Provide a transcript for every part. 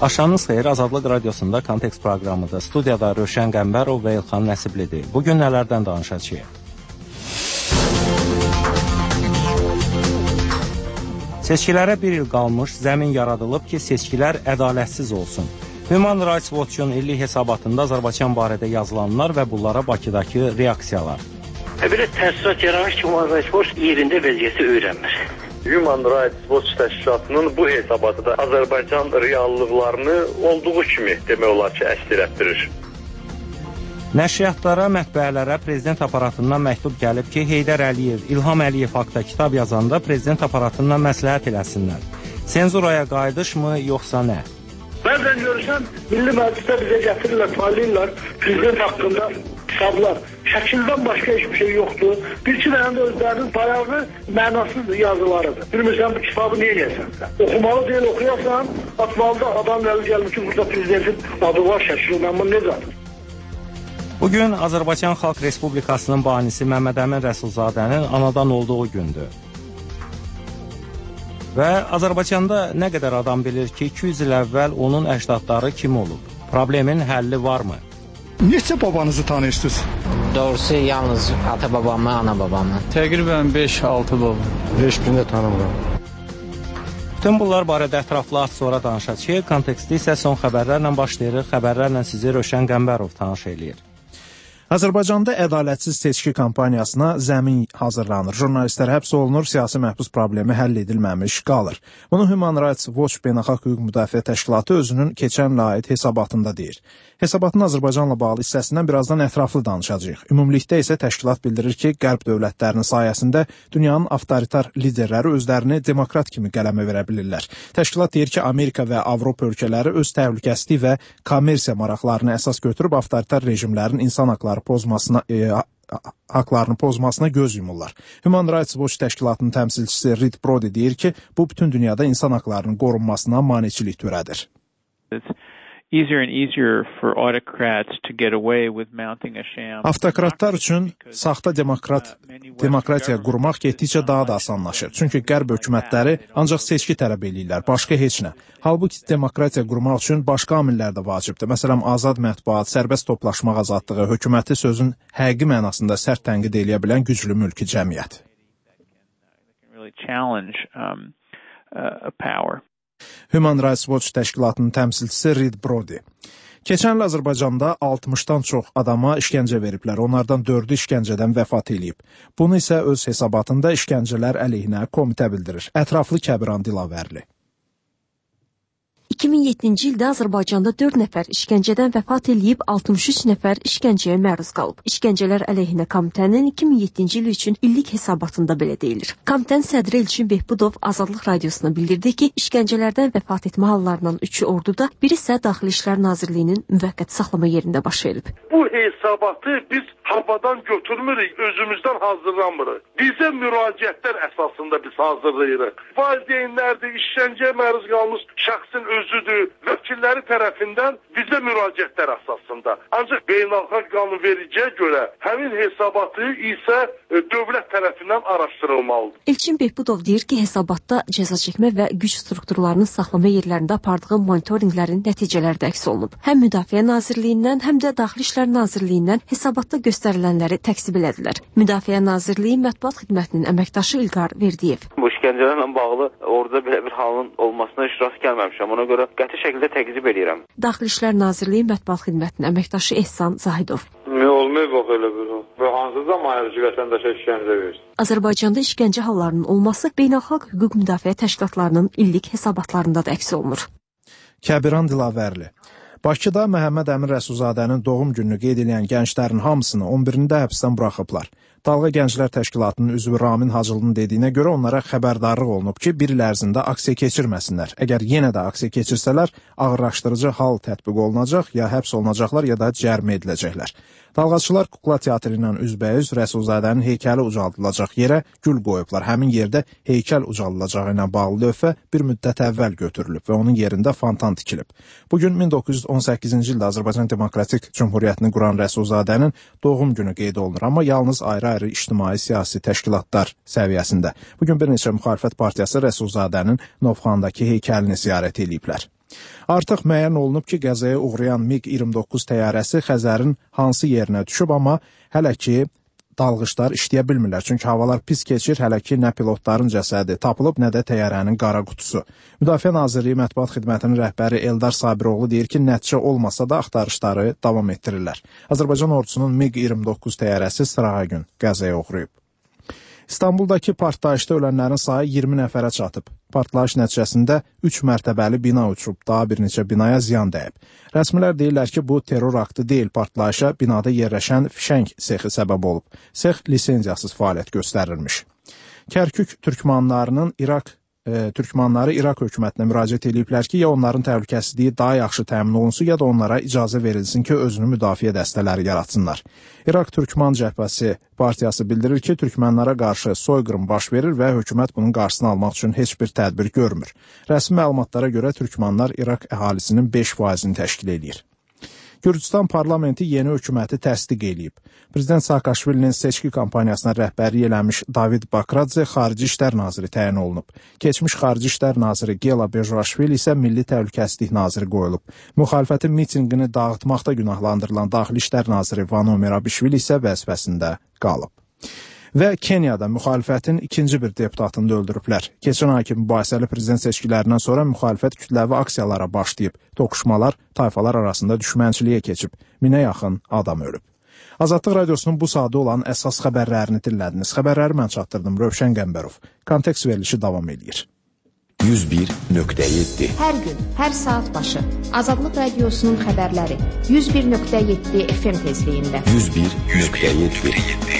Axşamınız xeyir, Azadlıq Radiosunda Kontekst proqramıdır. Studiyada Rövşən Qəmbərov və İlxan Nəsiblidir. Bugün nələrdən danışacağıq? Seçkilərə bir il qalmış, zəmin yaradılıb ki, seçkilər ədalətsiz olsun. Human Rights Watch-un illik hesabatında Azərbaycan barədə yazılanlar və bunlara Bakıdakı reaksiyalar. Belə təəssürat yaranır ki, Human Rights Watch yerində vəziyyəti öyrənmir. Human Rights Watch təşkilatının bu hesabatı da Azərbaycan reallıqlarını olduğu kimi demək olar ki, əks etdirir. Nəşriyyatlara, mətbəələrə prezident aparatından məktub gəlib ki, Heydər Əliyev, İlham Əliyev haqda kitab yazanda prezident aparatından məsləhət eləsinlər. Senzuraya qayıdışmı, yoxsa nə? Bəzən görürsən, Milli Məclisdə bizə gətirirlər, paylayırlar prezident haqqında kitablar. Şəkildən başqa hiçbir şey yoxdur. Bir-iki dənə də özlərinin bayağı mənasız yazılarıdır. Bilmirsən, bu kitabı niyə yəsən sən? Oxumalı deyil, oxuyasan, atmalıda adam əli gəlmiş ki, burada prezidentin adı var şəkil, mən bunu necə adım? Bugün Azərbaycan Xalq Respublikasının banisi Məmməd Əmin Rəsulzadənin anadan olduğu gündür. Və Azərbaycanda nə qədər adam bilir ki, 200 il əvvəl onun əcdadları kim olub? Problemin həlli varmı? Neçə babanızı tanıyırsınız? Doğrusu yalnız ata-babamı, ana-babamı. Təqribən 5-6 baba. 5 gündə tanımıram. Bütün bunlar barədə ətraflı az sonra danışacağıq. Kontekstdə isə son xəbərlərlə başlayırıq. Xəbərlərlə sizi Rövşən Qəmbərov tanış eləyir. Azərbaycanda ədalətsiz seçki kampaniyasına zəmin hazırlanır. Jurnalistlər həbs olunur, siyasi məhbus problemi həll edilməmiş qalır. Bunu Human Rights Watch Beynəlxalq Hüquq Müdafiə Təşkilatı özünün keçən il aid hesabatında deyir. Hesabatın Azərbaycanla bağlı hissəsindən birazdan ətraflı danışacağıq. Ümumilikdə isə təşkilat bildirir ki, Qərb dövlətlərinin sayəsində dünyanın avtoritar liderləri özlərini demokrat kimi qələmə verə bilirlər. Təşkilat deyir ki, Amerika və Avropa ölkələri öz təhlükəsizlik və kommersiya maraqlarını əsas götürüb avtoritar rejimlərin insan haqlarını pozmasına göz yumurlar. Human Rights Watch təşkilatının təmsilçisi Reed Brody deyir ki, bu bütün dünyada insan haqlarının qorunmasına maneçilik törədir. Avtokratlar üçün saxta demokratiya qurmaq getdikcə daha da asanlaşır. Çünki Qərb hökumətləri ancaq seçki tələb eləyirlər, başqa heç nə. Halbuki demokratiya qurmaq üçün başqa amillər də vacibdir. Məsələn, azad mətbuat, sərbəst toplaşmaq azadlığı, hökuməti sözün həqiqi mənasında sərt tənqid eləyə bilən güclü mülki cəmiyyət. Human Rights Watch təşkilatının təmsilçisi Reed Brody. Keçən il Azərbaycanda 60-dan çox adama işgəncə veriblər. Onlardan 4-ü işgəncədən vəfat eləyib. Bunu isə öz hesabatında işgəncələr əleyhinə komitə bildirir. Ətraflı Kəbiran Dilavərli. 2007-ci ildə Azərbaycanda 4 nəfər işgəncədən vəfat eləyib, 63 nəfər işgəncəyə məruz qalıb. İşgəncələr əleyhinə komitənin 2007-ci il üçün illik hesabatında belə deyilir. Komitənin sədri Elçin Behbudov Azadlıq Radiosuna bildirdi ki, işgəncələrdən vəfat etmə hallarından 3-ü orduda, biri isə Daxili İşlər Nazirliyinin müvəqqəti saxlama yerində baş verib. Bu hesabatı biz havadan götürmürük, özümüzdən hazırlamırıq. Bizə müraciətlər əsasında biz hazırlayırıq. Valideynlərdir, işgəncəyə məruz qalmış şəxsin özüdür, vəkilləri tərəfindən bizə müraciətlər əsasında. Ancaq beynəlxalq qanunvericiyə görə həmin hesabatı isə dövlət tərəfindən araşdırılmalıdır. Elçin Behbudov deyir ki, hesabatda cəza çəkmə və güc strukturlarının saxlama yerlərində apardığı monitorinqlərin nəticələri də əks olunub. Həm Müdafiə Nazirliyindən, həm də Daxili İşlər Nazirliyindən hesabatda göstərilənləri təksib elədilər. Müdafiə Nazirliyi Mətbuat Xidmətinin əməkdaşı İlqar Verdiyev. Bu işgəncələrlə bağlı orada belə bir halın olmasına heç rast gəlməmişəm. Ona görə qəti şəkildə təqzib edirəm. Daxili İşlər Nazirliyi Mətbuat Xidmətinin əməkdaşı Ehsan Zahidov. Olmayıb bax elə bir. Və hansı zaman ayrıcı vətəndaşa işgəncə verir? Azərbaycanda işgəncə hallarının olması Beynəlxalq Hüquq Müdafiə Təşkilatlarının illik hesabatlarında da əks olunur. Kəbiran Dilavərli. Bakıda Məhəmməd Əmin Rəsulzadənin doğum gününü qeyd edən gənclərin hamısını 11-də həbsdən buraxıblar. Dalğa Gənclər Təşkilatının üzvü Ramin Hacılının dediyinə görə onlara xəbərdarlıq olunub ki, bir il ərzində aksiya keçirməsinlər. Əgər yenə də aksiya keçirsələr, ağırlaşdırıcı hal tətbiq olunacaq, ya həbs olunacaqlar, ya da cərimə ediləcəklər. Dalğaçılar Kukla Teatrı ilə üzbəyüz Rəsulzadənin heykəli ucaldılacaq yerə gül qoyublar. Həmin yerdə heykəl ucaldılacağı ilə bağlı lövhə bir müddət əvvəl götürülüb və onun yerində fontan tikilib. Bugün 1918-ci ildə Azərbaycan Demokratik Cümhuriyyətini quran Rəsulzadənin doğum günü qeyd olunur, amma yalnız ayrı-ayrı ictimai-siyasi təşkilatlar səviyyəsində. Bugün bir neçə müxalifət partiyası Rəsulzadənin Novxandakı heykəlini ziyarət ediblər. Artıq müəyyən olunub ki, qəzaya uğrayan MiQ-29 təyyarəsi Xəzərin hansı yerinə düşüb, amma hələ ki dalğıçlar işləyə bilmirlər. Çünki havalar pis keçir, hələ ki nə pilotların cəsədi tapılıb, nə də təyyarənin qara qutusu. Müdafiə Nazirliyi Mətbuat Xidmətinin rəhbəri Eldar Sabiroğlu deyir ki, nəticə olmasa da axtarışları davam etdirirlər. Azərbaycan ordusunun MiQ-29 təyyarəsi sırağa gün qəzaya uğrayıb. İstanbuldakı partlayışda ölənlərin sayı 20 nəfərə çatıb. Partlayış nəticəsində 3 mərtəbəli bina uçub, daha bir neçə binaya ziyan dəyib. Rəsmilər deyirlər ki, bu terror aktı deyil, partlayışa binada yerləşən fişəng sexi səbəb olub. Sex lisenziyasız fəaliyyət göstərirmiş. Kərkük türkmanları İraq hökumətinə müraciət ediblər ki, ya onların təhlükəsizliyi daha yaxşı təmin olunsun, ya da onlara icazə verilsin ki, özünü müdafiə dəstələri yaratsınlar. İraq Türkman Cəbhəsi partiyası bildirir ki, türkmənlərə qarşı soyqırım baş verir və hökumət bunun qarşısını almaq üçün heç bir tədbir görmür. Rəsmi məlumatlara görə türkmanlar İraq əhalisinin 5%-ni təşkil edir. Gürcüstan parlamenti yeni hökuməti təsdiq edib. Prezident Saakashvilinin seçki kampaniyasına rəhbərlik eləmiş David Bakradze Xarici İşlər Naziri təyin olunub. Keçmiş Xarici İşlər Naziri Gela Bejoashvili isə Milli Təhlükəsizlik Naziri qoyulub. Müxalifətin mitinqini dağıtmaqda günahlandırılan Daxili İşlər Naziri Vano Merabishvili isə vəzifəsində qalıb. Və Keniyada müxalifətin ikinci bir deputatını da öldürüblər. Keçən ayki mübahisəli prezident seçkilərindən sonra müxalifət kütləvi aksiyalara başlayıb. Toqquşmalar tayfalar arasında düşmənçiliyə keçib. 1000-ə yaxın adam ölüb. Azadlıq Radiosunun bu saatda olan əsas xəbərlərini dinlədiniz. Xəbərləri mən çatdırdım, Rövşən Qəmbərov. Kontekst verilişi davam edir. 101.7 Hər gün, hər saat başı Azadlıq Radiosunun xəbərləri 101.7 FM tezliyində. 101.7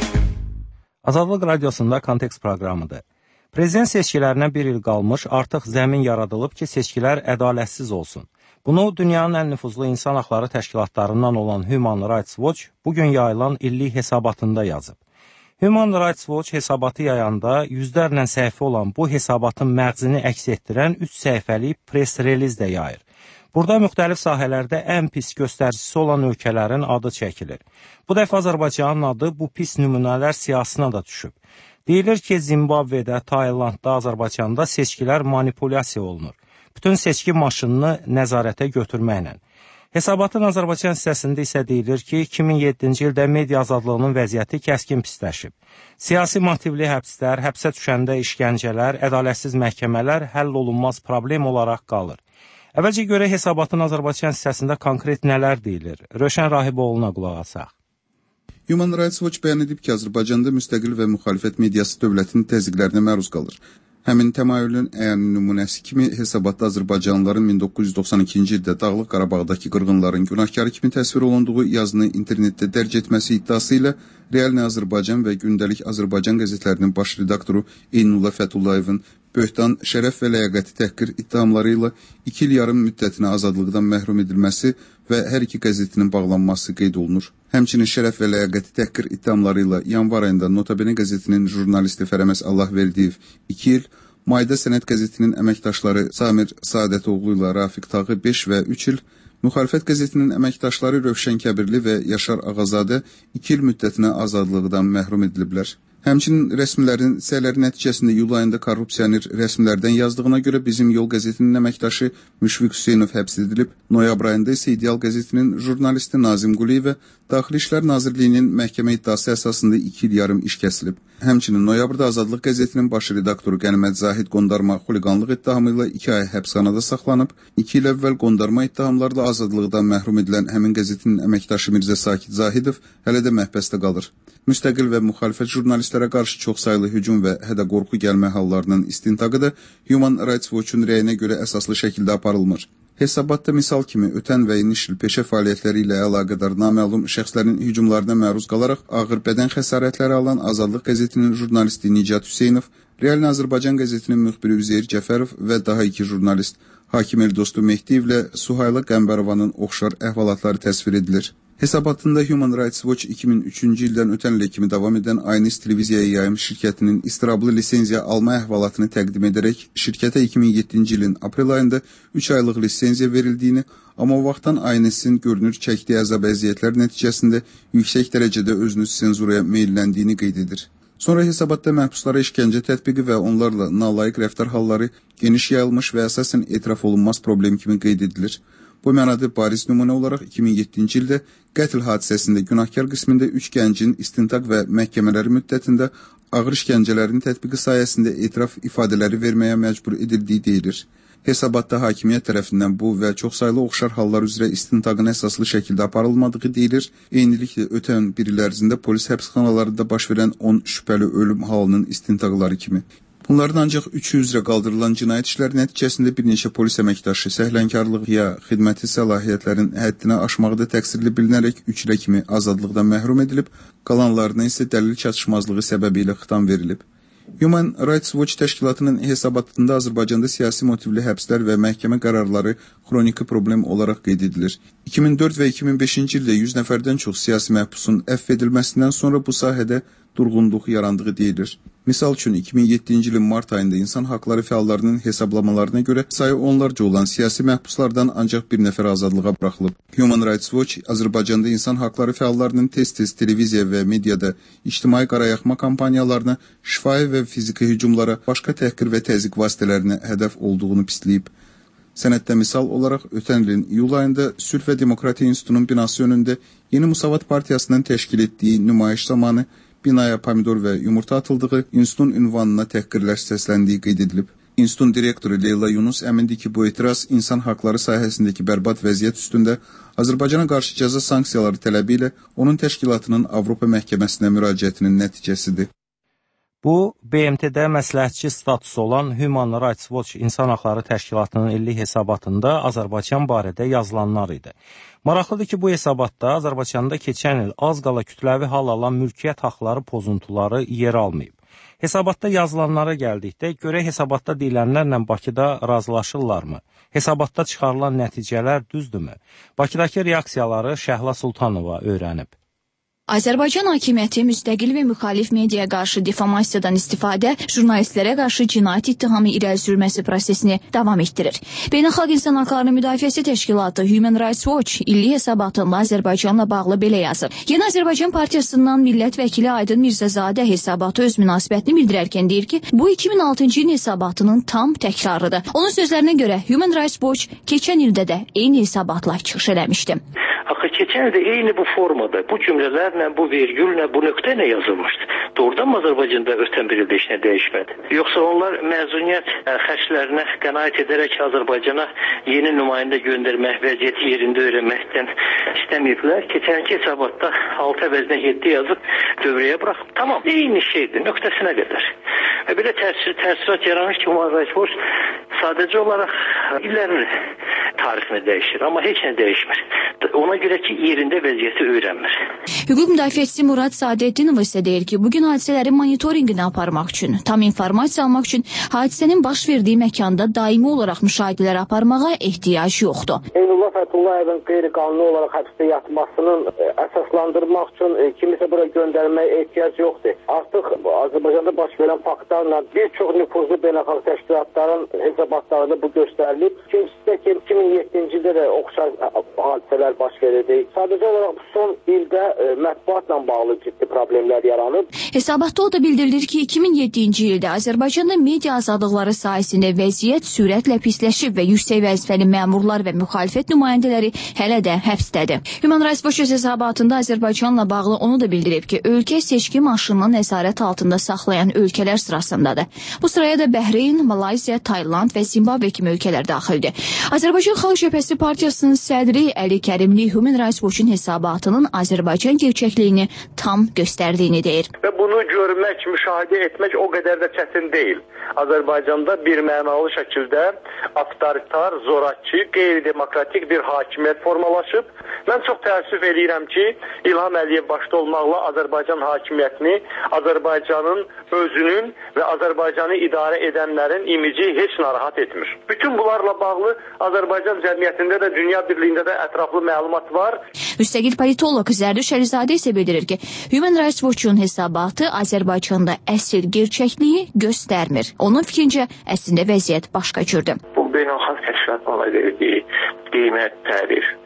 Azadlıq Radiosunda kontekst proqramıdır. Prezident seçkilərinə bir il qalmış, artıq zəmin yaradılıb ki, seçkilər ədalətsiz olsun. Bunu dünyanın ən nüfuzlu insan haqları təşkilatlarından olan Human Rights Watch bugün yayılan illik hesabatında yazıb. Human Rights Watch hesabatı yayanda yüzlərlə səhifə olan bu hesabatın məğzini əks etdirən 3 səhifəlik press release də yayır. Burada müxtəlif sahələrdə ən pis göstəricisi olan ölkələrin adı çəkilir. Bu dəfə Azərbaycanın adı bu pis nümunələr siyasına da düşüb. Deyilir ki, Zimbabvedə, Taylandda, Azərbaycanda seçkilər manipulyasiya olunur. Bütün seçki maşınını nəzarətə götürməklə. Hesabatın Azərbaycan hissəsində isə deyilir ki, 2007-ci ildə media azadlığının vəziyyəti kəskin pisləşib. Siyasi motivli həbslər, həbsə düşəndə işgəncələr, ədalətsiz məhkəmələr həll olunmaz problem olaraq qalır. Əvvəlcə görə hesabatın Azərbaycan hissəsində konkret nələr deyilir? Rövşən Rahiboğlu'na qulaq asaq. Human Rights Watch bəyan edib ki, Azərbaycanda müstəqil və müxalifət mediası dövlətin təzyiqlərinə məruz qalır. Həmin təmayülün əyani nümunəsi kimi hesabatda Azərbaycanlıların 1992-ci ildə Dağlıq Qarabağdakı qırğınların günahkarı kimi təsvir olunduğu yazını internetdə dərc etməsi iddiası ilə Realni Azərbaycan və Gündəlik Azərbaycan qəzetlərinin baş redaktoru Eynullah Fətullayevin böhtan, şərəf və ləyaqəti təhqir ittihamları ilə 2 il yarım müddətinə azadlıqdan məhrum edilməsi və hər iki qəzetinin bağlanması qeyd olunur. Həmçinin şərəf və ləyaqəti təhqir ittihamları ilə yanvar ayında Notabene qəzetinin jurnalisti Fərəməz Allahverdiyev 2 il, Mayda Sənət qəzetinin əməkdaşları Samir Saadətoğlu ilə Rafiq Tağı 5 və 3 il, Müxalifət qəzetinin əməkdaşları Rövşən Kəbirli və Yaşar Ağazadə 2 il müddətinə azadlıqdan məhrum ediliblər. Həmçinin rəsmilərin səyləri nəticəsində iyul ayında korrupsioner rəsmilərdən yazdığına görə Bizim Yol qəzetinin əməkdaşı Müşfiq Hüseynov həbs edilib, noyabr ayında isə İdeal qəzetinin jurnalisti Nazim Quliyevə Daxili İşlər Nazirliyinin məhkəmə iddiası əsasında 2 il yarım iş kəsilib. Həmçinin noyabrda Azadlıq qəzetinin baş redaktoru Qənimət Zahid Qondarma xuliqanlıq ittihamı ilə 2 ay həbsxanada saxlanıb, 2 il əvvəl qondarma ittihamlarla azadlıqdan məhrum edilən həmin qəzetinin əməkdaşı Mirzə Sakit Zahidov hələ də məhbəsdə qalır. Müstəqil və müxalifət jurnalistlərə qarşı çoxsaylı hücum və hədə-qorxu gəlmə hallarının istintaqı da Human Rights Watch-un rəyinə görə əsaslı şəkildə aparılmır. Hesabatda misal kimi ötən və iniş il peşə fəaliyyətləri ilə əlaqədar naməlum şəxslərin hücumlarına məruz qalaraq ağır bədən xəsarətləri alan Azadlıq qəzetinin jurnalisti Nicat Hüseynov, Realni Azərbaycan qəzetinin müxbiri Üzeyir Cəfərov və daha 2 jurnalist Hakim Eldostu Mehdiyevlə Suhayla Qəmbərovanın oxşar əhvalatları təsvir edilir. Hesabatında Human Rights Watch 2003-cü ildən ötən ilə kimi davam edən Aynis Televiziyaya yayım şirkətinin istirablı lisenziya alma əhvalatını təqdim edərək, şirkətə 2007-ci ilin aprel ayında 3 aylıq lisenziya verildiğini, amma o vaxtdan Aynis'in görünür çəkdiyi əzab əziyyətlər nəticəsində yüksək dərəcədə özünü senzuraya meyilləndiyini qeyd edir. Sonra hesabatda məhbuslara işgəncə tətbiqi və onlarla nalayiq rəftar halları geniş yayılmış və əsasən etiraf olunmaz problem kimi qeyd edilir. Bu mənada bariz nümunə olaraq 2007-ci ildə qətl hadisəsində günahkar qismində 3 gəncin istintaq və məhkəmələri müddətində ağır işgəncələrin tətbiqi sayəsində etiraf ifadələri verməyə məcbur edildiyi deyilir. Hesabatda hakimiyyət tərəfindən bu və çoxsaylı oxşar hallar üzrə istintaqın əsaslı şəkildə aparılmadığı deyilir. Eyniliklə ötən bir il ərzində polis həbsxanalarında baş verən 10 şübhəli ölüm halının istintaqları kimi. Bunların ancaq 3 üzrə qaldırılan cinayət işləri nəticəsində bir neçə polis əməkdaşı səhlənkarlıq ya xidməti səlahiyyətlərin həddini aşmaqda təqsirli bilinərək 3 ilə kimi azadlıqdan məhrum edilib, qalanlarına isə dəlil çatışmazlığı səbəbilə xitam verilib. Human Rights Watch təşkilatının hesabatında Azərbaycanda siyasi motivli həbslər və məhkəmə qərarları xroniki problem olaraq qeyd edilir. 2004 və 2005-ci ildə 100 nəfərdən çox siyasi məhbusun əfv edilməsindən sonra bu sahədə durğunluq yarandığı deyilir. Misal üçün 2007-ci ilin mart ayında insan haqları fəallarının hesablamalarına görə sayı onlarca olan siyasi məhbuslardan ancaq bir nəfər azadlığa buraxılıb. Human Rights Watch Azərbaycanda insan haqları fəallarının tez-tez televiziya və mediada ictimai qarayaxma kampaniyalarına, şifahi və fiziki hücumlara, başqa təhqir və təzyiq vasitələrinə hədəf olduğunu pisləyib. Sənəddə misal olaraq ötən ilin iyul ayında Sülh və Demokratiya İnstitutunun binası önündə Yeni Musavat Partiyasının təşkil etdiyi nümayiş zamanı binaya pomidor və yumurta atıldığı, institutun ünvanına təhqirlər səsləndiyi qeyd edilib. İnstitutun direktoru Leyla Yunus əmindir ki, bu etiraz insan haqları sahəsindəki bərbad vəziyyət üstündə Azərbaycana qarşı cəza sanksiyaları tələbi ilə onun təşkilatının Avropa məhkəməsinə müraciətinin nəticəsidir. Bu, BMT-də məsləhətçi statusu olan Human Rights Watch İnsan Haqları Təşkilatının illik hesabatında Azərbaycan barədə yazılanlar idi. Maraqlıdır ki, bu hesabatda Azərbaycanda keçən il az qala kütləvi hal alan mülkiyyət haqları pozuntuları yer almayıb. Hesabatda yazılanlara gəldikdə, görək hesabatda deyilənlərlə Bakıda razılaşırlarmı? Hesabatda çıxarılan nəticələr düzdürmü? Bakıdakı reaksiyaları Şəhla Sultanova öyrənib. Azərbaycan hakimiyyəti müstəqil və müxalif mediaya qarşı difamasiyadan istifadə, jurnalistlərə qarşı cinayət ittihamı irəli sürməsi prosesini davam etdirir. Beynəlxalq İnsan Haqlarının Müdafiəsi Təşkilatı Human Rights Watch illik hesabatında Azərbaycanla bağlı belə yazır. Yeni Azərbaycan Partiyasından millət vəkili Aydın Mirzəzadə hesabatı öz münasibətini bildirərkən deyir ki, bu 2006-cı ilin hesabatının tam təkrarıdır. Onun sözlərinə görə Human Rights Watch keçən ildə də eyni hesabatla çıxış eləmişdi. Axı keçən ildə eyni bu formada, bu cümlələrlə, bu vergüllə, bu nöqtə ilə yazılmışdı. Doğrudan Azərbaycanda ötən bir ildə heç nə dəyişmədi. Yoxsa onlar məzuniyyət xərclərinə qənaət edərək Azərbaycana yeni nümayəndə göndərmək, vəziyyəti yerində öyrənməkdən istəməyiblər. Keçənki hesabatda 6 əvəzinə 7 yazıb dövrəyə buraxıb. Tamam, eyni şeydir, nöqtəsinə qədər. Belə təəssürat yaranır ki, Human Rights Watch sadəcə olaraq illərin tarixini dəyişir, amma heç nə dəyişmir. Ona görə ki, yerində vəziyyəti öyrənmir. Hüquq müdafiəçisi Murad Sadəddinov isə deyir ki, bugün hadisələrin monitorinqini aparmaq üçün, tam informasiya almaq üçün hadisənin baş verdiyi məkanda daimi olaraq müşahidələr aparmağa ehtiyac yoxdur. Eynullah Fətullayevin qeyri-qanuni olaraq həbsdə yatmasının əsaslandırmaq üçün kimisə bura göndərməyə ehtiyac yoxdur. Artıq Azərbaycanda baş verən faktlarla bir çox nüfuzlu beynəlxalq təşkilatların hesabatlarında bu göstərilib. İkincisi də ki, 2007-ci ildə də oxşar hadisələr baş verirdi. Sadəcə olaraq son ildə mətbuatla bağlı ciddi problemlər yaranıb. Hesabatda o da bildirilir ki, 2007-ci ildə Azərbaycanda media azadlıqları sahəsində vəziyyət sürətlə pisləşib və yüksək vəzifəli məmurlar və müxalifət nümayəndələri hələ də həbsdədir. Human Rights Watch hesabatında Azərbaycanla bağlı onu da bildirib ki, ölkə seçki maşınını nəzarət altında saxlayan ölkələr sırasındadır. Bu sıraya da Bəhreyn, Malayziya, Tayland və Zimbabwe kimi ölkələr daxildir. Azərbaycan Xalq Cəbhəsi Partiyasının sədri Əli Kərimli Human Rights Watch-un hesabatının Azərbaycan gerçəkliyini tam göstərdiyini deyir. Və bunu görmək, müşahidə etmək o qədər də çətin deyil. Azərbaycanda bir mənalı şəkildə avtoritar, zorakı, qeyri-demokratik bir hakimiyyət formalaşıb. Mən çox təəssüf eləyirəm ki, İlham Əliyev başda olmaqla Azərbaycan hakimiyyətini, Azərbaycanın özünün və Azərbaycanı idarə edənlərin imici heç narahat etmir. Bütün bunlarla bağlı Azərbaycan cəmiyyətində də, dünya birliyində də ətraflı məlumat var. Müstəqil politoloq Zərdüş Əlizadə isə bildirir ki, Human Rights Watch-un hesabatı Azərbaycanda əsl gerçəkliyi göstərmir. Onun fikrincə, əslində vəziyyət başqa cürdür. Bu beynəlxalq təşkilatlarla verdiyi qiymət, tərif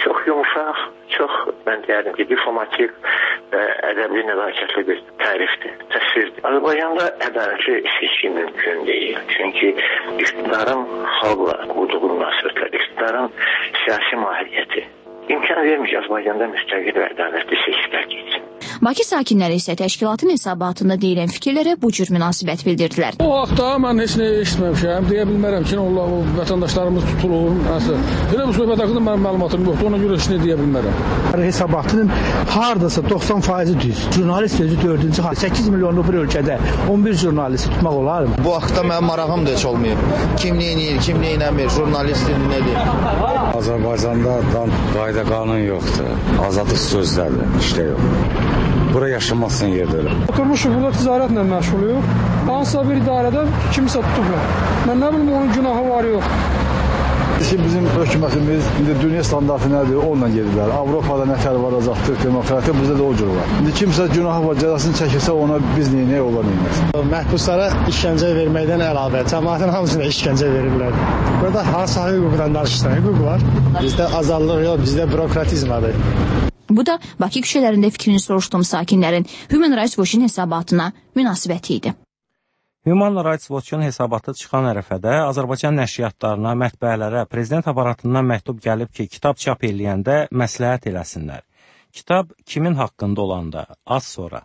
çox yumuşaq, çox, mən deyərdim ki, diplomatik və ədəbli nəzakətli bir tərifdir, təsvirdir. Azərbaycanda ədalətli seçki mümkün deyil. Çünki iqtidarın xalqla qurduğu münasibətlər, iqtidarın siyasi mahiyyəti imkan vermiş Azərbaycanda müstəqil və ədalətli seçkilər geçsin. Bakı sakinləri isə təşkilatın hesabatında deyilən fikirlərə bu cür münasibət bildirdilər. O haqda mən heç nə eşitməmişəm, deyə bilmərəm ki, o vətəndaşlarımız tutulur. Elə bu söhbət haqqında mənim məlumatım yoxdur, ona görə heç nə deyə bilmərəm. Hesabatının hardasa 90% düz. Jurnalist özü 4-cü 8 milyonluq bir ölkədə 11 jurnalisti tutmaq olar mı? Bu haqda mənim marağım da heç olmayıb. Kim neyinir, kim neynəmir, jurnalistin nədir? Azərbaycanda qayda qanun yoxdur. Azadlıq sözlərdir, işdə yox. Bura yaşamazsan yerdə öyle. Oturmuşuq, burada ticarətlə məşğuluyuq. Hansısa bir idarədə kimsə tutublar. Mən nə bilim, onun günahı var yox. Bizim hökumətimiz indi dünya standartı nədir, onunla gedirlər. Avropada nətər var, azadlıq, demokratiya, bizdə də o cür var. İndi kimsə günahı var, cəzasını çəkirsə ona biz neynəyək, onlar neynəyək. Məhbuslara işgəncə verməkdən əlavə, cəmaətin hamısına işgəncə verirlər. Burada hansı hüquqdan danışırsan, hüquq var. Bizdə azadlıq yox, bizdə bürokratizm vardır. Bu da Bakı küçələrində fikrini soruşduğum sakinlərin Human Rights Watch-un hesabatına münasibəti idi. Human Rights Watch-un hesabatı çıxan ərəfədə Azərbaycan nəşriyyatlarına, mətbəələrə, prezident aparatından məktub gəlib ki, kitab çap eləyəndə məsləhət eləsinlər. Kitab kimin haqqında olanda? Az sonra.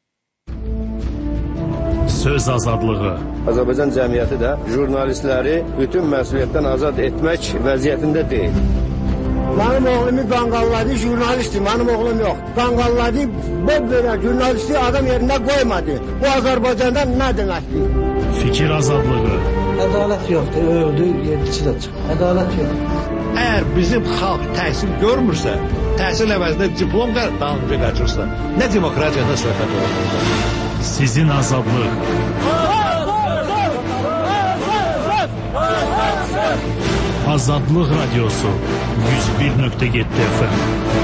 Söz azadlığı. Azərbaycan cəmiyyəti də jurnalistləri bütün məsuliyyətdən azad etmək vəziyyətində deyil. Mənim oğlumu qanqalladı, jurnalistdir, mənim oğlum yox. Qanqalladı, belə jurnalisti adam yerində qoymadı. Bu Azərbaycanda nə deməkdir? Fikir azadlığı. Ədalət yoxdur, öldü, yedisi də çıxır. Ədalət yoxdur. Əgər bizim xalq təhsil görmürsə, təhsil əvəzində diplom dalınca qaçırsa, nə demokratiya, nə söhbət olur? Sizin azadlıq. Azadlıq Radyosu 101.7 FM.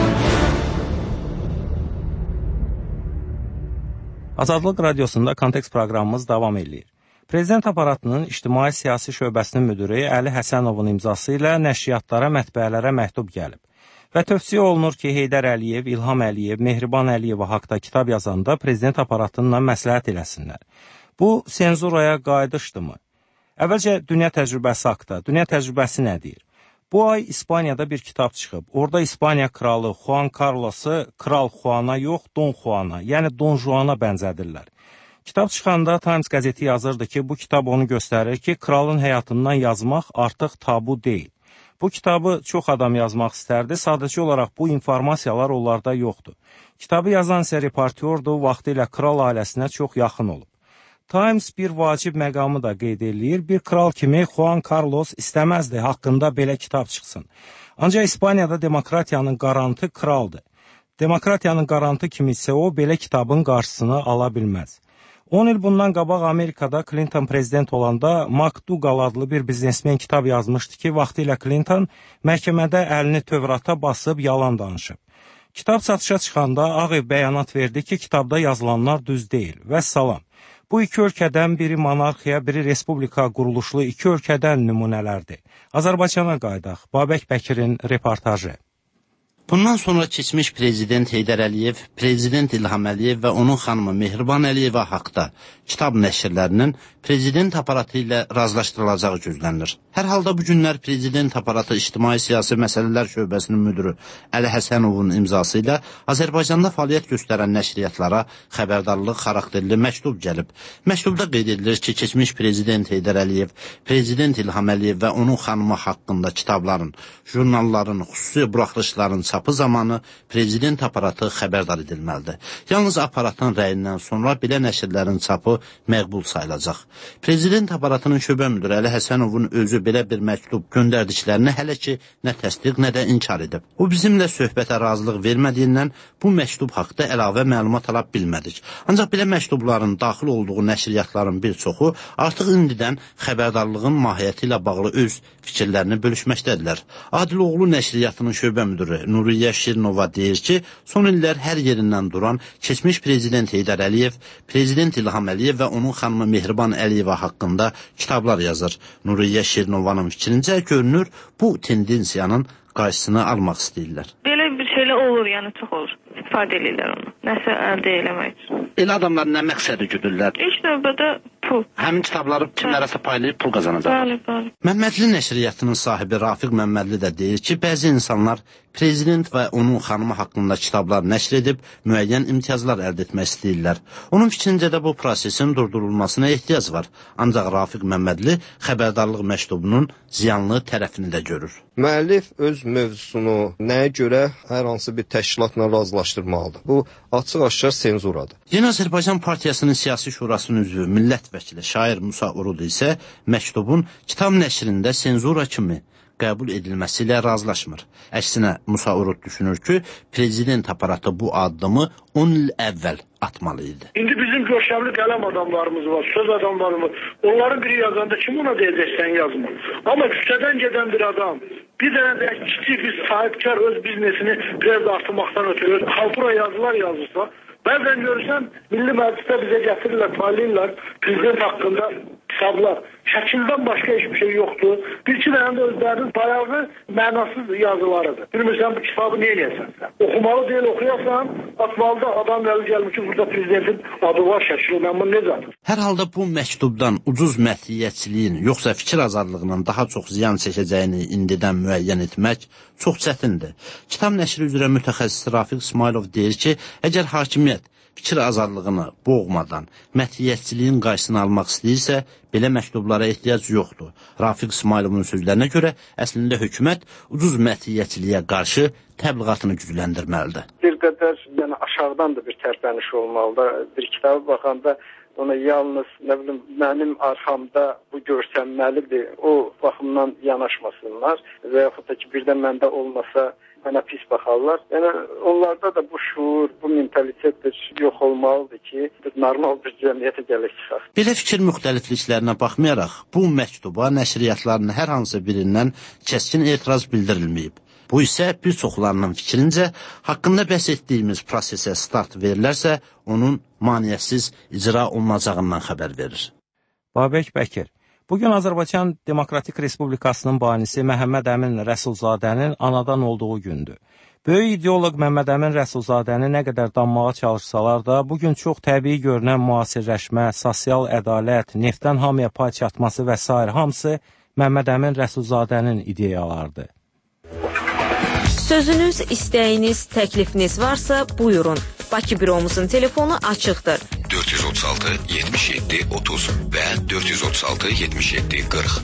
Azadlıq Radyosunda Kontekst proqramımız davam edir. Prezident aparatının ictimai siyasi şöbəsinin müdürü Əli Həsənovun imzası ilə nəşriyyatlara, mətbəələrə məktub gəlib. Və tövsiyə olunur ki, Heydər Əliyev, İlham Əliyev, Mehriban Əliyeva haqda kitab yazanda prezident aparatından məsləhət eləsinlər. Bu, senzuraya qayıdışdırmı? Əvvəlcə dünya təcrübəsi haqda. Dünya təcrübəsi nə deyir? Bu ay İspaniyada bir kitab çıxıb. Orada İspaniya kralı Juan Carlos'u Kral Juana yox, Don Juana, yəni Don Juana bənzədirlər. Kitab çıxanda Times qəzeti yazırdı ki, bu kitab onu göstərir ki, kralın həyatından yazmaq artıq tabu deyil. Bu kitabı çox adam yazmaq istərdi, sadəcə olaraq bu informasiyalar onlarda yoxdur. Kitabı yazan isə reportyordur, vaxtilə kral ailəsinə çox yaxın olub. Times bir vacib məqamı da qeyd edir. Bir kral kimi Juan Carlos istəməzdi haqqında belə kitab çıxsın. Ancaq İspaniyada demokratiyanın qarantı kraldır. Demokratiyanın qarantı kimi isə o belə kitabın qarşısını ala bilməz. 10 il bundan qabaq Amerikada Clinton prezident olanda McDougall adlı bir biznesmen kitab yazmışdı ki, vaxtilə Clinton məhkəmədə əlini Tövrata basıb yalan danışıb. Kitab satışa çıxanda Ağ Ev bəyanat verdi ki, kitabda yazılanlar düz deyil. Vəssalam. Bu iki ölkədən biri monarxiya, biri respublika quruluşlu iki ölkədən nümunələrdir. Azərbaycana qaydaq. Babək Bəkirin reportajı. Bundan sonra keçmiş prezident Heydər Əliyev, prezident İlham Əliyev və onun xanımı Mehriban Əliyeva haqda kitab nəşrlərinin prezident aparatı ilə razılaşdırılacağı gözlənilir. Hər halda bu günlər prezident aparatı ictimai siyasi məsələlər şöbəsinin müdürü Əli Həsənovun imzası ilə Azərbaycanda fəaliyyət göstərən nəşriyyatlara xəbərdarlıq xarakterli məktub gəlib. Məktubda qeyd edilir ki, keçmiş prezident Heydər Əliyev, prezident İlham Əliyev və onun xanımı haqqında kitabların, jurnalların, xüsusi buraxılışların çapı zamanı prezident aparatı xəbərdar edilməlidir. Yalnız aparatın rəyindən sonra belə nəşrlərin çapı məqbul sayılacaq. Prezident aparatının şöbə müdürü Əli Həsənovun özü belə bir məktub göndərdiklərini hələ ki nə təsdiq, nə də inkar edib. O bizimlə söhbətə razılıq vermədiyindən bu məktub haqda əlavə məlumat ala bilmədik. Ancaq belə məktubların daxil olduğu nəşriyyatların bir çoxu artıq indidən xəbərdarlığın mahiyyəti ilə bağlı öz fikirlərini bölüşməkdədirlər. Adiloğlu nəşriyyatının şöbə müdürü Nuriyyə Şirinova deyir ki, son illər hər yerindən duran keçmiş prezident Heydər Əliyev, prezident İlham Əliyev və onun xanımı Mehriban Əliyeva haqqında kitablar yazır. Nuriyyə Şirinovanın fikrincə görünür, bu tendensiyanın qarşısını almaq istəyirlər. Belə bir şeylər olur, yəni çox olur. İstifadə edirlər onu. Nəsə əldə eləmək üçün. Elə adamlar nə məqsədi güdürlər? İlk növbədə pul. Həmin kitabları kimlərəsə paylayıb pul qazanacaqlar. Bəli. Məmmədli nəşriyyatının sahibi Rafiq Məmmədli də deyir ki, bəzi insanlar prezident və onun xanımı haqqında kitablar nəşr edib müəyyən imtiyazlar əldə etmək istəyirlər. Onun fikrincə də bu prosesin durdurulmasına ehtiyac var. Ancaq Rafiq Məmmədli xəbərdarlıq məktubunun ziyanlı tərəfini də görür. Müəllif öz mövzusunu nəyə görə hər hansı bir təşkilatla razılaşdırmalıdır? Bu açıq-aşkar senzuradır. Yeni Azərbaycan Partiyasının siyasi şurasının üzvü millət vəkili şair Musa Urud isə məktubun kitab nəşrində senzura kimi qəbul edilməsi ilə razılaşmır. Əksinə Musa Urud düşünür ki, prezident aparatı bu addımı 10 il əvvəl atmalı idi. İndi bizim görkəmli qələm adamlarımız var, söz adamlarımız. Onların biri yazanda kim ona deyəcək sən yazma. Amma küçədən gedən bir adam, bir dənə də kiçik bir sahibkar öz biznesini biraz artırmaqdan ötürür. Xalqura yazılar yazırsa, bəzən görürsən, Milli Məclisdə bizə gətirirlər, paylayırlar prezident haqqında kitablar. Şəkildən başqa hiçbir şey yoxdur. Bir-iki dənə də özlərinin bayağı mənasız yazılarıdır. Bilmirsən, bu kitabı niyə eləyəsən sən? Oxumalı deyil, oxuyasan, atmalı da adam gəlmiş ki, burada prezidentin adı var, şəkili, mən bunu necə atır? Hər halda bu məktubdan ucuz məthiyyətçiliyin, yoxsa fikir azadlığının daha çox ziyan çəkəcəyini indidən müəyyən etmək çox çətindir. Kitab nəşri üzrə mütəxəssis Rafiq İsmailov deyir ki, əgər hakimiyyət fikir azadlığını boğmadan məthiyyətçiliyin qarşısını almaq istəyirsə, belə məktublara ehtiyac yoxdur. Rafiq İsmailovun sözlərinə görə, əslində hökumət ucuz məthiyyətçiliyə qarşı təbliğatını gücləndirməlidir. Bir qədər aşağıdan da bir tərpəniş olmalıdır. Bir kitaba baxanda ona yalnız mənim arxamda bu görsənməlidir, o baxımdan yanaşmasınlar və yaxud da ki, birdən məndə olmasa mənə pis baxarlar. Yəni, onlarda da bu şuur, bu mentalitet yox olmalıdır ki, normal bir cəmiyyətə gələk çıxaq. Belə fikir müxtəlifliklərinə baxmayaraq, bu məktuba nəşriyyatların hər hansı birindən kəskin etiraz bildirilməyib. Bu isə bir çoxlarının fikrincə, haqqında bəhs etdiyimiz prosesə start verilərsə, onun maneəsiz icra olunacağından xəbər verir. Babək Bəkir, bugün Azərbaycan Demokratik Respublikasının banisi Məhəmməd Əmin Rəsulzadənin anadan olduğu gündür. Böyük ideoloq Məhəmməd Əmin Rəsulzadəni nə qədər danmağa çalışsalar da, bugün çox təbii görünən müasirləşmə, sosial ədalət, neftdən hamıya pay çatması və s. hamısı Məhəmməd Əmin Rəsulzadənin ideyalarıdır. Sözünüz, istəyiniz, təklifiniz varsa buyurun. Bakı büromuzun telefonu açıqdır. 436 77 30 və 436 77 40.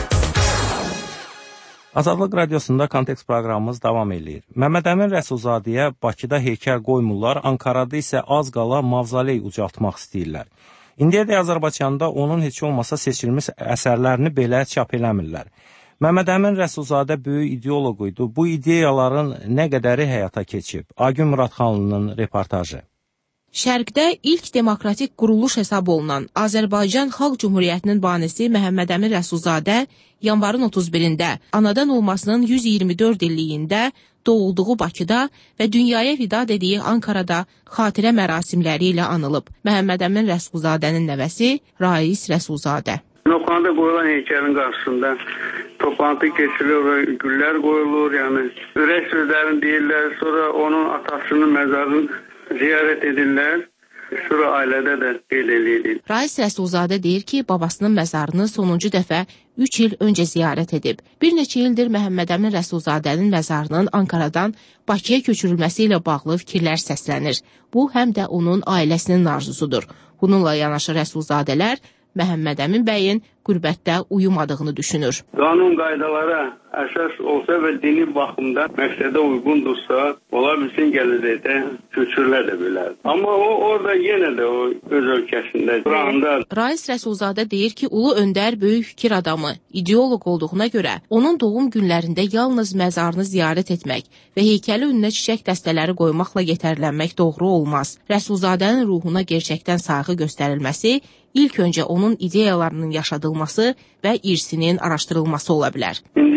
Azadlıq Radiosunda Kontekst proqramımız davam edir. Məhəmməd Əmin Rəsulzadəyə Bakıda heykəl qoymurlar, Ankarada isə az qala mavzoley ucaltmaq istəyirlər. İndiyədək Azərbaycanda onun heç olmasa seçilmiş əsərlərini belə çap eləmirlər. Məhəmməd Əmin Rəsulzadə böyük ideoloq idi. Bu ideyaların nə qədəri həyata keçib? Agün Muradxanlının reportajı. Şərqdə ilk demokratik quruluş hesab olunan Azərbaycan Xalq Cümhuriyyətinin banisi Məhəmməd Əmin Rəsulzadə yanvarın 31-də anadan olmasının 124 illiyində doğulduğu Bakıda və dünyaya vida dediyi Ankarada xatirə mərasimləri ilə anılıb. Məhəmməd Əmin Rəsulzadənin nəvəsi Rais Rəsulzadə. Lokanda qoyulan heykəlin qarşısında toplantı keçirilir, güllər qoyulur, yəni ürək sözlərini deyirlər, sonra onun atasının məzarını ziyarət edirlər. Sonra ailədə də qeyd edilir. Rais Rəsulzadə deyir ki, babasının məzarını sonuncu dəfə 3 il öncə ziyarət edib. Bir neçə ildir Məhəmməd Əmin Rəsulzadənin məzarının Ankaradan Bakıya köçürülməsi ilə bağlı fikirlər səslənir. Bu, həm də onun ailəsinin arzusudur. Bununla yanaşı Rəsulzadələr Məhəmməd Əmin bəyin qürbətdə uyumadığını düşünür. Qanun qaydalara əsas olsa və dini baxımdan məqsədə uyğundursa, ola bilsin gələcəkdə köçürülə də bilər. Amma o orada yenə də o öz ölkəsində duranda. Rais Rəsulzadə deyir ki, ulu öndər böyük fikir adamı, ideoloq olduğuna görə onun doğum günlərində yalnız məzarını ziyarət etmək və heykəli önünə çiçək dəstələri qoymaqla yetərlənmək doğru olmaz. Rəsulzadənin ruhuna gerçəkdən sayğı göstərilməsi ilk öncə onun ideyalarının yaşadılması və irsinin araşdırılması ola bilər. İndiki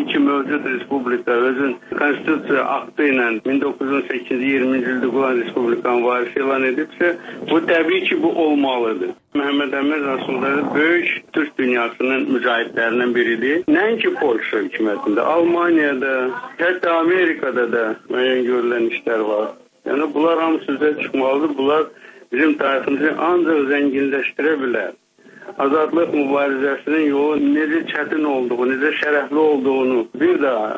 mövcud respublika özün konstitusiya aktı ilə 1908-20-ci ildə quran respublikanın varisi elan edibsə, bu təbii ki, bu olmalıdır. Məhəmməd Əmin Rəsulzadə böyük Türk dünyasının mücahidlərindən biridir. Nəinki Polşa hökumətində, Almaniyada, hətta Amerikada da müəyyən görülən işlər var. Yəni, bunlar hamısı üzə çıxmalıdır. Bunlar bizim tariximizi ancaq zənginləşdirə bilər. Azadlıq mübarizəsinin yolu necə çətin olduğu, necə şərəfli olduğunu bir daha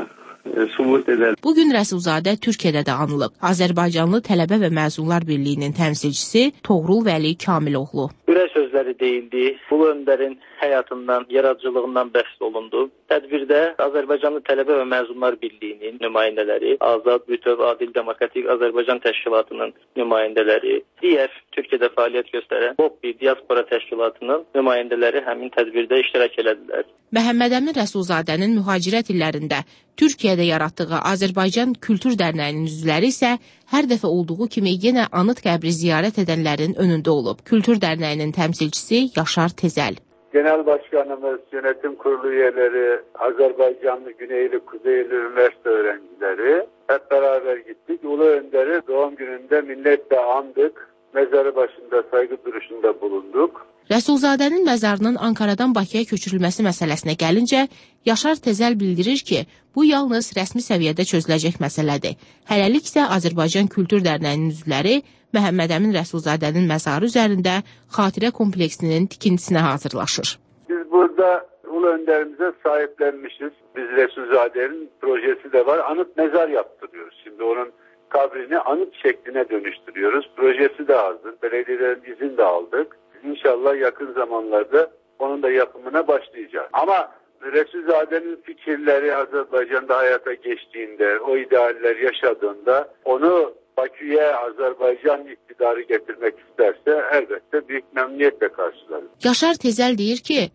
sübut edər. Bugün Rəsulzadə Türkiyədə də anılıb. Azərbaycanlı Tələbə və Məzunlar Birliyinin təmsilçisi Toğrul Vəli Kamiloğlu. Ürək sözləri deyildi. Ulu öndərin həyatından, yaradıcılığından bəhs olundu. Tədbirdə Azərbaycanlı Tələbə və Məzunlar Birliyinin nümayəndələri, Azad, Bütöv, Adil, Demokratik Azərbaycan Təşkilatının nümayəndələri, digər Türkiyədə fəaliyyət göstərən Bobbi Diaspora Təşkilatının nümayəndələri həmin tədbirdə iştirak elədilər. Məhəmməd Əmin Rəsulzadənin mühacirət illərində Türkiyədə yaratdığı Azərbaycan Kültür Dərnəyinin üzvləri isə hər dəfə olduğu kimi yenə anıt qəbri ziyarət edənlərin önündə olub. Kültür Dərnəyinin təmsilçisi Yaşar Tezəl. Genel Başkanımız, yönetim kurulu üyeleri, Azerbaycanlı, Güneyli, Kuzeyli üniversite öğrencileri hep beraber gittik. Ulu Önder'i doğum gününde minnetle andık. Mezarı başında saygı duruşunda bulunduk. Rəsulzadənin məzarının Ankaradan Bakıya köçürülməsi məsələsinə gəlincə, Yaşar Tezəl bildirir ki, bu yalnız rəsmi səviyyədə çözüləcək məsələdir. Hələlik isə Azərbaycan Kültür Dərnəyinin üzvləri Məhəmməd Əmin Rəsulzadənin məzarı üzərində xatirə kompleksinin tikintisinə hazırlaşır. Biz burada Ulu Önderimize sahiplenmişiz. Biz Rəsulzadənin projesi de var. Anıt mezar yaptırıyoruz. Şimdi onun kabrini anıt şekline dönüştürüyoruz. Projesi de hazır. Belediyelerin izin de aldık. İnşallah yakın zamanlarda onun da yapımına başlayacağız. Ama Rəsulzadənin fikirleri Azerbaycan'da hayata geçtiğinde, o idealler yaşadığında onu Bakü'ye Azerbaycan iktidarı getirmek isterse elbette büyük memnuniyetle karşılarız. Yaşar Tezəl deyir ki,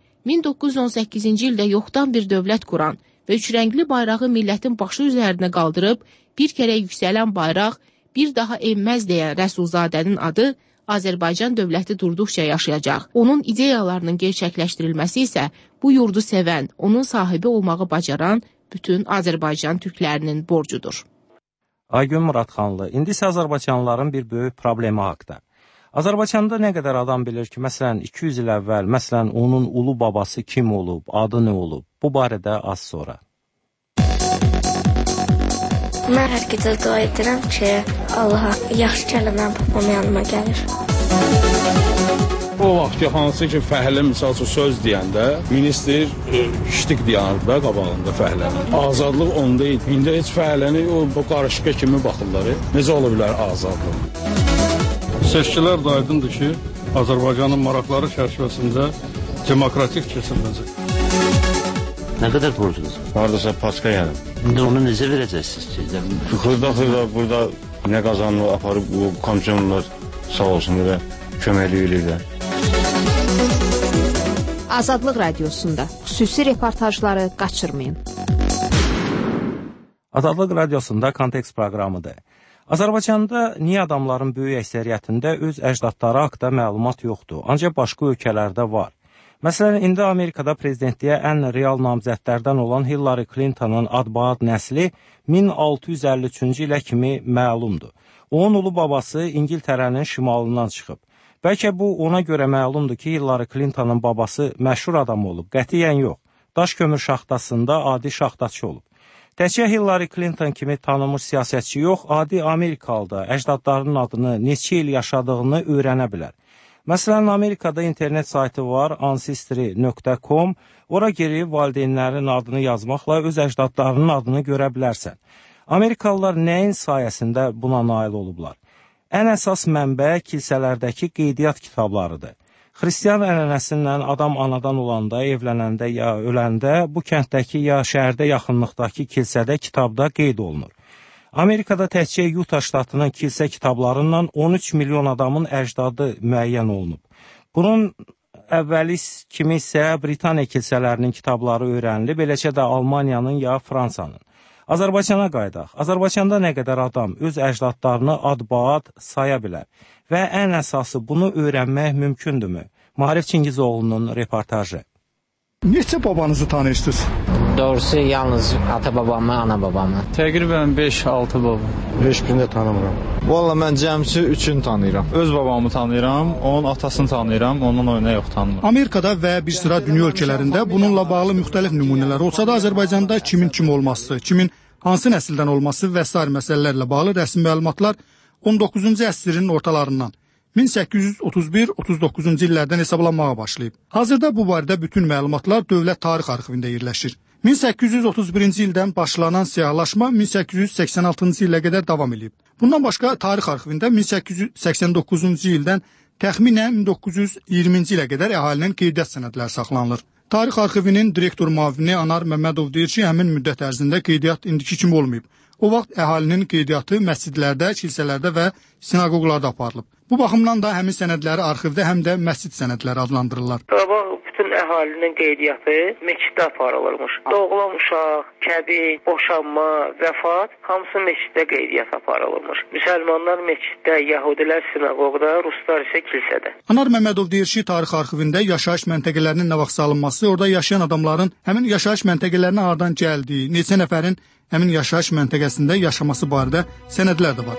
1918-ci ildə yoxdan bir dövlət quran və üçrəngli bayrağı millətin başı üzərinə qaldırıb, bir kərə yüksələn bayraq bir daha enməz deyən Rəsulzadənin adı Azərbaycan dövləti durduqca yaşayacaq. Onun ideyalarının gerçəkləşdirilməsi isə bu yurdu sevən, onun sahibi olmağı bacaran bütün Azərbaycan türklərinin borcudur. Aygün Muradxanlı, indi isə Azərbaycanlıların bir böyük problemi haqda. Azərbaycanda nə qədər adam bilir ki, məsələn 200 il əvvəl, məsələn onun ulu babası kim olub, adı nə olub? Bu barədə az sonra. Mən hər gecə dua edirəm ki, Allaha yaxşı gələnəm babam yanıma gəlir. O vaxt ki, hansı ki, fəhlə misal üçün söz deyəndə, minister ştik deyərdi də qabağında fəhlənin. Azadlıq onda idi. İndi heç fəhləni o qarışqa kimi baxırlar. Necə ola bilər azadlıq? Seçkilər də aydındır ki, Azərbaycanın maraqları çərçivəsində demokratik keçiriləcək. Nə qədər borcunuz var? Haradasa paçka yəni. İndi onu necə verəcəksiniz ki? Xırda burada nə qazanını aparıb bu komissiyonlar sağ olsun və köməkli eləyirlər. Azadlıq Radiosunda xüsusi reportajları qaçırmayın. Azadlıq Radiosunda Kontekst proqramıdır. Azərbaycanda niyə adamların böyük əksəriyyətində öz əcdadları haqqında məlumat yoxdur, ancaq başqa ölkələrdə var. Məsələn, indi Amerikada prezidentliyə ən real namizədlərdən olan Hillary Clinton'ın ad-baad nəsli 1653-cü ilə kimi məlumdur. Onun ulu babası İngiltərənin şimalından çıxıb. Bəlkə bu ona görə məlumdur ki, Hillary Clinton'ın babası məşhur adam olub, qətiyyən yox. Daş kömür şaxtasında adi şaxtaçı olub. Təkcə Hillary Clinton kimi tanınmış siyasətçi yox, adi Amerikalıda əcdadlarının adını, neçə il yaşadığını öyrənə bilər. Məsələn, Amerikada internet saytı var, ancestry.com, ora girib valideynlərin adını yazmaqla öz əcdadlarının adını görə bilərsən. Amerikalılar nəyin sayəsində buna nail olublar? Ən əsas mənbə kilsələrdəki qeydiyyat kitablarıdır. Xristiyan ənənəsindən adam anadan olanda, evlənəndə ya öləndə bu kənddəki ya şəhərdə yaxınlıqdakı kilsədə kitabda qeyd olunur. Amerikada təkcə Utah ştatının kilsə kitablarından 13 milyon adamın əcdadı müəyyən olunub. Bunun əvvəli kimi isə Britaniya kilsələrinin kitabları öyrənilib, eləcə də Almaniyanın ya Fransanın. Azərbaycana qayıdaq. Azərbaycanda nə qədər adam öz əcdadlarını ad-baad saya bilər və ən əsası bunu öyrənmək mümkündürmü? Maarif Çingizoğlu'nun reportajı. Neçə babanızı tanıyırsınız? Doğrusu yalnız ata-babamı, ana-babamı. Təqribən 5-6 baba. Heç birini də tanımıram. Valla mən cəmsi 3-ünü tanıyıram. Öz babamı tanıyıram, onun atasını tanıyıram, ondan oyuna yox tanımıram. Amerikada və bir sıra dünya ölkələrində bununla bağlı müxtəlif nümunələr olsa da Azərbaycanda kimin kim olması, kimin hansı nəsildən olması və s. məsələlərlə bağlı rəsmi məlumatlar 19-cu əsrin ortalarından 1831-39-cu illərdən hesablanmağa başlayıb. Hazırda bu barədə bütün məlumatlar Dövlət Tarix Arxivində yerləşir. 1831-ci ildən başlanan siyahılaşma 1886-cı ilə qədər davam edib. Bundan başqa Tarix Arxivində 1889-cu ildən təxminən 1920-ci ilə qədər əhalinin qeydiyyat sənədləri saxlanılır. Tarix Arxivinin direktor müavini Anar Məmmədov deyir ki, həmin müddət ərzində qeydiyyat indiki kimi olmayıb. O vaxt əhalinin qeydiyyatı məscidlərdə, kilsələrdə və sinagoglarda aparılıb. Bu baxımdan da həmin sənədləri arxivdə həm də məscid sənədləri adlandırırlar. Qabaq bütün əhalinin qeydiyyatı məsciddə aparılırmış. Doğulan uşaq, kəbin, boşanma, vəfat hamısı məsciddə qeydiyyat aparılırmış. Müsəlmanlar məsciddə, yəhudilər sinagogda, ruslar isə kilsədə. Anar Məmmədov deyir ki, tarix arxivində yaşayış məntəqələrinin nə vaxt salınması, orada yaşayan adamların həmin yaşayış məntəqələrinə hardan gəldiyi, neçə nəfərin həmin yaşayış məntəqəsində yaşaması barədə sənədlər də var.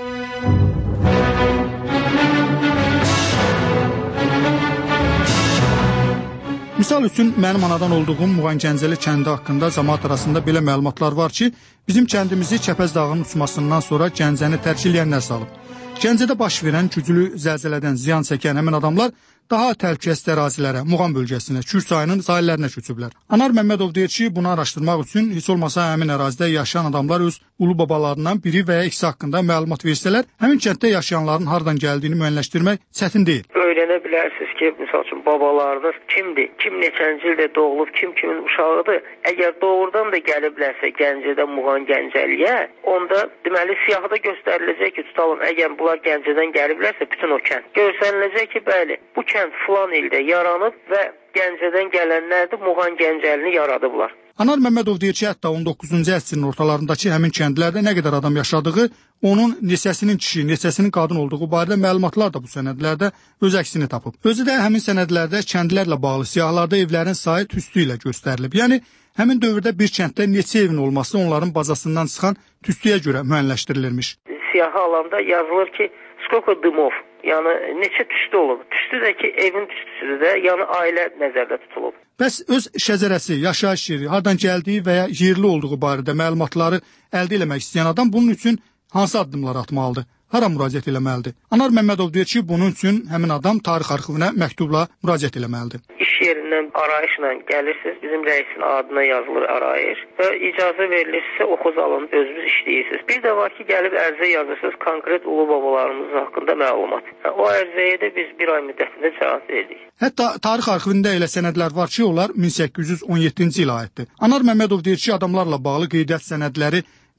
Misal üçün, mənim anadan olduğum Muğan Gəncəli kəndi haqqında cəmaət arasında belə məlumatlar var ki, bizim kəndimizi Kəpəz dağının uçmasından sonra Gəncəni tərk edənlər salıb. Gəncədə baş verən güclü zəlzələdən ziyan çəkən həmin adamlar daha təhlükəsiz ərazilərə, Muğan bölgəsinə, Kür çayının sahillərinə köçüblər. Anar Məmmədov deyir ki, bunu araşdırmaq üçün heç olmasa həmin ərazidə yaşayan adamlar öz ulu babalarından biri və ya ikisi haqqında məlumat versələr, həmin kənddə yaşayanların hardan gəldiyini müəyyənləşdirmək çətin deyil. Öyrənə bilərsiniz ki, misal üçün babalarınız kimdir, kim neçənci ildə doğulub, kim kimin uşağıdır. Əgər doğrudan da gəliblərsə Gəncədə Muğan Gəncəliyə, onda deməli siyahıda göstəriləcək ki, tutalım, əgər bunlar Gəncədən gəliblərsə bütün o kənd. Göstəriləcək ki, bəli, bu kənd filan ildə yaranıb və Gəncədən gələnlər də Muğan Gəncəlini yaradıblar. Anar Məmmədov deyir ki, hətta 19-cu əsrin ortalarındakı həmin kəndlərdə nə qədər adam yaşadığı, onun neçəsinin kişi, neçəsinin qadın olduğu barədə məlumatlar da bu sənədlərdə öz əksini tapıb. Özü də həmin sənədlərdə kəndlərlə bağlı siyahılarda evlərin sayı tüstü ilə göstərilib. Yəni, həmin dövrdə bir kənddə neçə evin olması onların bazasından çıxan tüstüyə görə müəyyənləşdirilirmiş. Siyahı alanda yazılır ki, skoko dımov, yəni neçə tüstü olub. Tüstü də ki, evin tüstüsüdür də, yəni ailə nəzərdə tutulub. Bəs öz şəcərəsi, yaşayış yeri, hardan gəldiyi və ya yerli olduğu barədə məlumatları əldə etmək istəyən adam bunun üçün hansı addımlar atmalıdır? Hara müraciət etməlidir? Anar Məmmədov deyir ki, bunun üçün həmin adam tarix arxivinə məktubla müraciət etməlidir. İş yerindən arayışla gəlirsiniz, bizim rəisin adına yazılır arayış və icazə verilirsə oxuz alın, özünüz işləyirsiniz. Bir də var ki, gəlib ərizə yazırsınız konkret ulu babalarımız haqqında məlumat. O ərizəyə də biz bir ay müddətində cavab verdik. Hətta tarix arxivində elə sənədlər var ki, onlar 1817-ci ilə aiddir. Anar Məmmədov deyir ki, adamlarla bağlı qeydiyyat sənədləri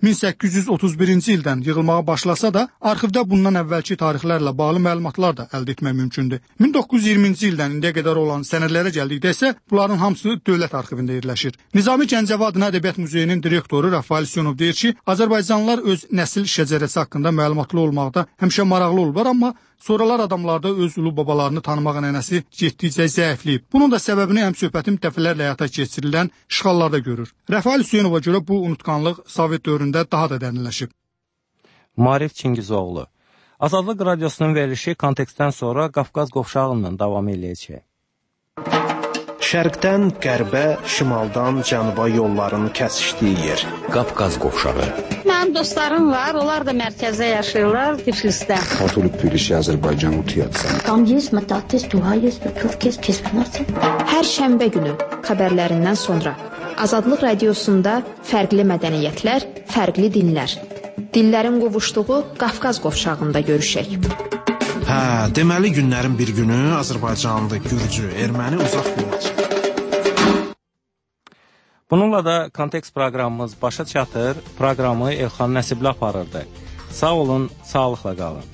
1831-ci ildən yığılmağa başlasa da, arxivdə bundan əvvəlki tarixlərlə bağlı məlumatlar da əldə etmək mümkündür. 1920-ci ildən indiyə qədər olan sənədlərə gəldikdə isə bunların hamısı dövlət arxivində yerləşir. Nizami Gəncəvi adına Ədəbiyyat Muzeyinin direktoru Rafael Siyonov deyir ki, Azərbaycanlılar öz nəsil şəcərəsi haqqında məlumatlı olmaqda həmişə maraqlı olurlar, amma sonralar adamlarda öz ulu babalarını tanımaq ənənəsi getdikcə zəifləyib. Bunun da səbəbini həmsöhbətim dəfələrlə həyata keçirilən işğallarda görür. Rafael Siyonova görə bu unutqanlıq Sovet dövründə daha da dərinləşib. Marif Çingizoğlu. Azadlıq radiosunun verilişi kontekstdən sonra Qafqaz qovşağından davam edəcək. Şərqdən qərbə, şimaldan cənuba yolların kəsişdiyi yer. Qafqaz qovşağı. Mənim dostlarım var, onlar da mərkəzdə yaşayırlar, Tiflisdə. Hatulu Tbilisi, Azərbaycan Utiyatsan. Tam есть, matatis, tuhayes, Türkiye, kesmənarsan. Hər şənbə günü xəbərlərindən sonra Azadlıq radiosunda fərqli mədəniyyətlər, fərqli dinlər. Dillərin qovuşduğu Qafqaz qovşağında görüşək. Hə, deməli günlərin bir günü Azərbaycanlı, Gürcü, erməni uzaq yolacaq. Bununla da kontekst proqramımız başa çatır. Proqramı Elxan Nəsibli aparırdı. Sağ olun, sağlıqla qalın.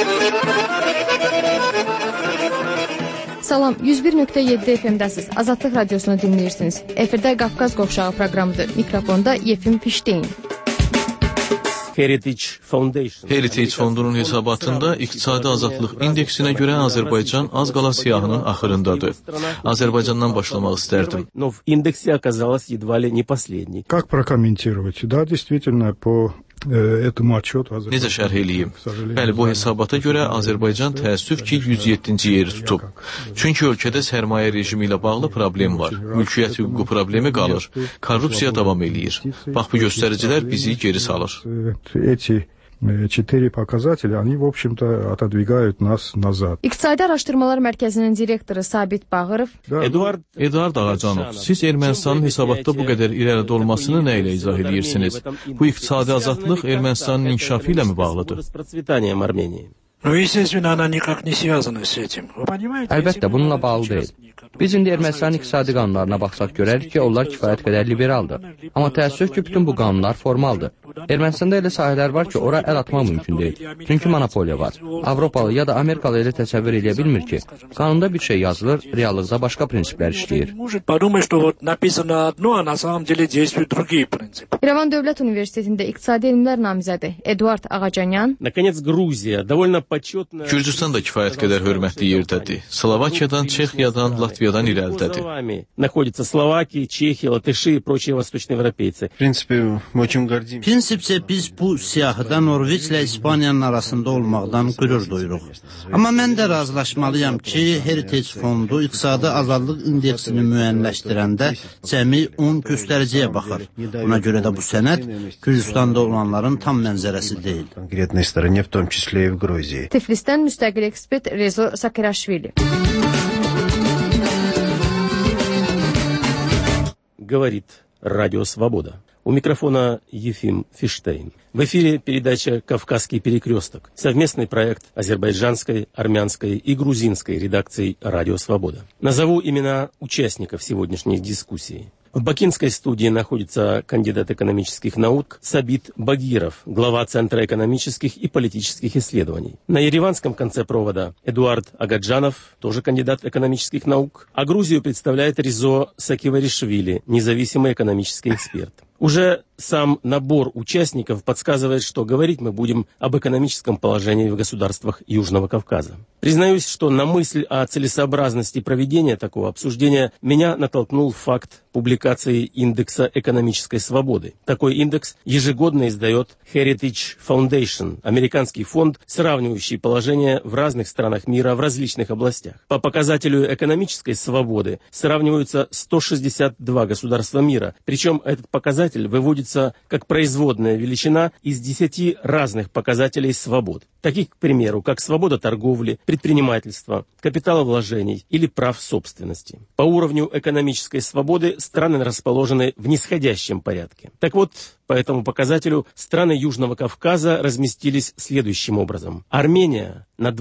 Salam, 101.7 FM-dəsiz. Azadlıq radiosunu dinləyirsiniz. Efirdə Qafqaz qovşağı proqramıdır. Mikrofonda Yefim Fişteyn. Heritage Fondunun hesabatında İqtisadi Azadlıq indeksinə görə Azərbaycan az qala siyahının axırındadır. Azərbaycandan başlamaq istərdim. Как прокомментировать? Да, действительно, по этому отчету Necə şərh eləyim? Bəli, bu hesabata görə Azərbaycan təəssüf ki, 107-ci yeri tutub. Çünki ölkədə sərmayə rejimi ilə bağlı problem var. Mülkiyyət hüququ problemi qalır. Korrupsiya davam eləyir. Bax, bu göstəricilər bizi geri salır. Эти 4 показателя, они, в общем-то, отодвигают нас назад. İqtisadi Araşdırmalar Mərkəzinin direktoru Sabit Bağırov. Eduard Ağacanov, siz Ermənistanın hesabatda bu qədər irəlidə olmasını nə ilə izah edirsiniz? Bu iqtisadi azadlıq Ermənistanın inkişafı ilə mi bağlıdır? Əlbəttə, bununla bağlı deyil. Biz indi Ermənistanın iqtisadi qanunlarına baxsaq görərik ki, onlar kifayət qədər liberaldır. Amma təəssüf ki, bütün bu qanunlar formaldır. Ermənistanda elə sahələr var ki, ora əl atmaq mümkün deyil. Çünki monopoliya var. Avropalı ya da Amerikalı elə təsəvvür edə bilmir ki, qanunda bir şey yazılır, reallıqda başqa prinsiplər işləyir. İrəvan Dövlət Universitetində İqtisadi Elmlər namizədi Eduard Ağacanyan. Gürcüstan da kifayət qədər hörmətli yerdədir. Slovakiyadan, Çexiyadan, Latviyadan irəlidədir. Prinsipcə biz bu siyahıda Norveç ilə İspaniyanın arasında olmaqdan qürur duyuruq. Amma mən də razılaşmalıyam ki, Heritage Fondu İqtisadi Azadlıq indeksini müəyyənləşdirəndə cəmi 10 göstəriciyə baxır. Buna görə də bu sənəd Gürcüstanda olanların tam mənzərəsi deyil. Tiflisdən müstəqil ekspert Rezo Sakirashvili. Говорит Радио Свобода. У микрофона Ефим Фиштейн. В эфире передача «Кавказский перекресток». Совместный проект азербайджанской, армянской и грузинской редакций «Радио Свобода». Назову имена участников сегодняшней дискуссии. В бакинской студии находится кандидат экономических наук Сабит Багиров, глава Центра экономических и политических исследований. На ереванском конце провода Эдуард Агаджанов, тоже кандидат экономических наук. А Грузию представляет Резо Сакиваришвили, независимый экономический эксперт. Уже сам набор участников подсказывает, что говорить мы будем об экономическом положении в государствах Южного Кавказа. Признаюсь, что на мысль о целесообразности проведения такого обсуждения меня натолкнул факт публикации индекса экономической свободы. Такой индекс ежегодно издает Heritage Foundation, американский фонд, сравнивающий положение в разных странах мира в различных областях. По показателю экономической свободы сравниваются 162 государства мира, причем этот показатель выводится как производная величина из 10 разных показателей свобод. Таких, к примеру, как свобода торговли, предпринимательства, капиталовложений или прав собственности. По уровню экономической свободы страны расположены в нисходящем порядке. Так вот, по этому показателю страны Южного Кавказа разместились следующим образом. Армения на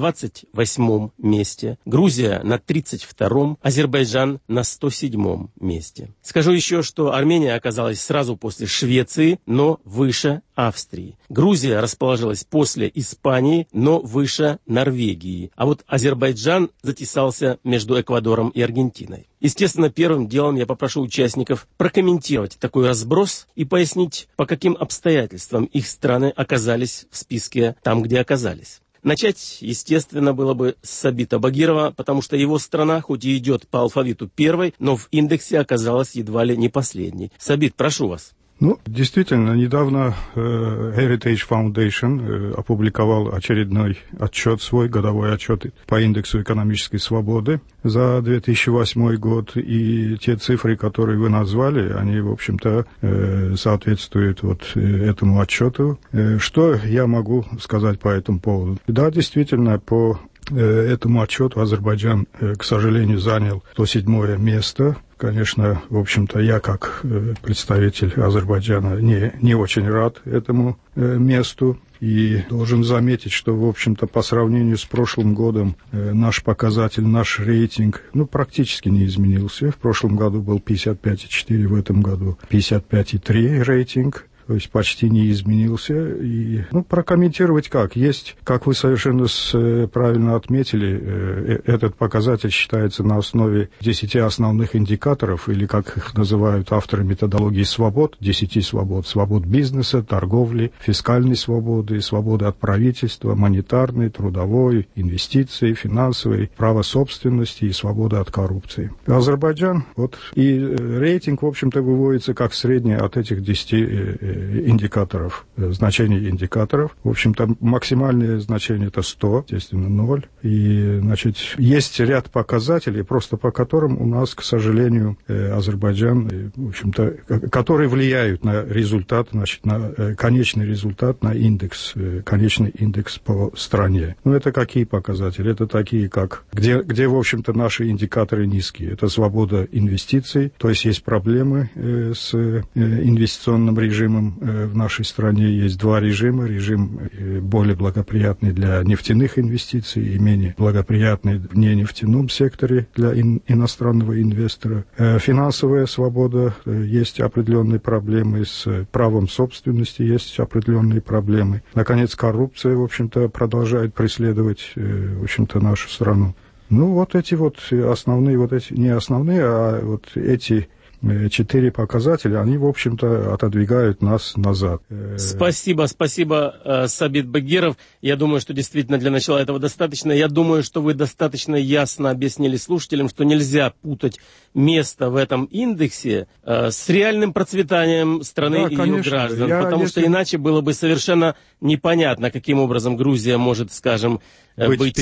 28-м месте, Грузия на 32-м, Азербайджан на 107-м месте. Скажу еще, что Армения оказалась сразу после Швеции, но выше Австрии. Грузия расположилась после Испании, но выше Норвегии. А вот Азербайджан затесался между Эквадором и Аргентиной. Естественно, первым делом я попрошу участников прокомментировать такой разброс и пояснить, по каким обстоятельствам их страны оказались в списке там, где оказались. Начать, естественно, было бы с Сабита Багирова, потому что его страна, хоть и идет по алфавиту первой, но в индексе оказалась едва ли не последней. Сабит, прошу вас. Ну, действительно, недавно Heritage Foundation опубликовал очередной отчет, свой годовой отчет по индексу экономической свободы за 2008 год. И те цифры, которые вы назвали, они, в общем-то, соответствуют вот этому отчету. Что я могу сказать по этому поводу? Да, действительно, по этому отчету Азербайджан, к сожалению, занял 107-е место. Конечно, в общем-то, я как представитель Азербайджана не очень рад этому месту. И должен заметить, что, в общем-то, по сравнению с прошлым годом наш показатель, наш рейтинг, практически не изменился. В прошлом году был 55,4, в этом году 55,3 рейтинг. то есть почти не изменился. И, прокомментировать как? Есть, как вы совершенно правильно отметили, этот показатель считается на основе 10 основных индикаторов, или, как их называют авторы методологии свобод, 10 свобод. Свобод бизнеса, торговли, фискальной свободы, свободы от правительства, монетарной, трудовой, инвестиций, финансовой, права собственности и свободы от коррупции. Азербайджан, и рейтинг, в общем-то, выводится как среднее от этих 10 индикаторов, значений индикаторов. В общем-то, максимальное значение это 100, естественно, 0. И, значит, есть ряд показателей, просто по которым у нас, к сожалению, Азербайджан, в общем-то, которые влияют на результат, значит, на конечный результат, на индекс, конечный индекс по стране. Это какие показатели? Это такие, как, где, в общем-то, наши индикаторы низкие. Это свобода инвестиций, то есть проблемы с инвестиционным режимом в нашей стране. Есть два режима. Режим более благоприятный для нефтяных инвестиций и менее благоприятный в ненефтяном секторе для иностранного инвестора. Финансовая свобода, есть определенные проблемы с правом собственности, есть определенные проблемы. Наконец, коррупция, в общем-то, продолжает преследовать, в общем-то, нашу страну. Эти основные, не основные, а эти 4 показателя, они, в общем-то, отодвигают нас назад. Спасибо, Сабит Багиров. Я думаю, что действительно для начала этого достаточно. Я думаю, что вы достаточно ясно объяснили слушателям, что нельзя путать место в этом индексе с реальным процветанием страны и ее граждан. Потому что иначе было бы совершенно непонятно, каким образом Грузия может, скажем, быть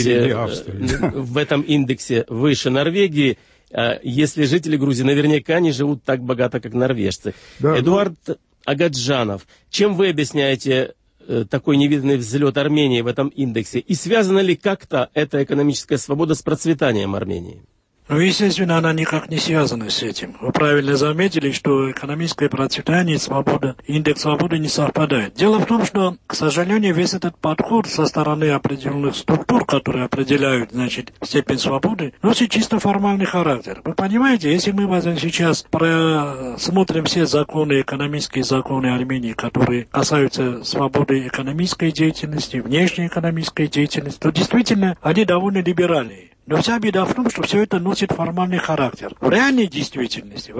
в этом индексе выше Норвегии, если жители Грузии наверняка не живут так богато, как норвежцы. Да, Эдуард Агаджанов, чем вы объясняете такой невиданный взлет Армении в этом индексе? И связана ли как-то эта экономическая свобода с процветанием Армении? Естественно, она никак не связана с этим. Вы правильно заметили, что экономическое процветание и свобода, индекс свободы не совпадает. Дело в том, что, к сожалению, весь этот подход со стороны определенных структур, которые определяют, значит, степень свободы, носит чисто формальный характер. Вы понимаете, если мы сейчас просмотрим все законы, экономические законы Армении, которые касаются свободы экономической деятельности, внешней экономической деятельности, то действительно они довольно либеральные. Но вся беда в том, что все это носит формальный характер. В реальной действительности,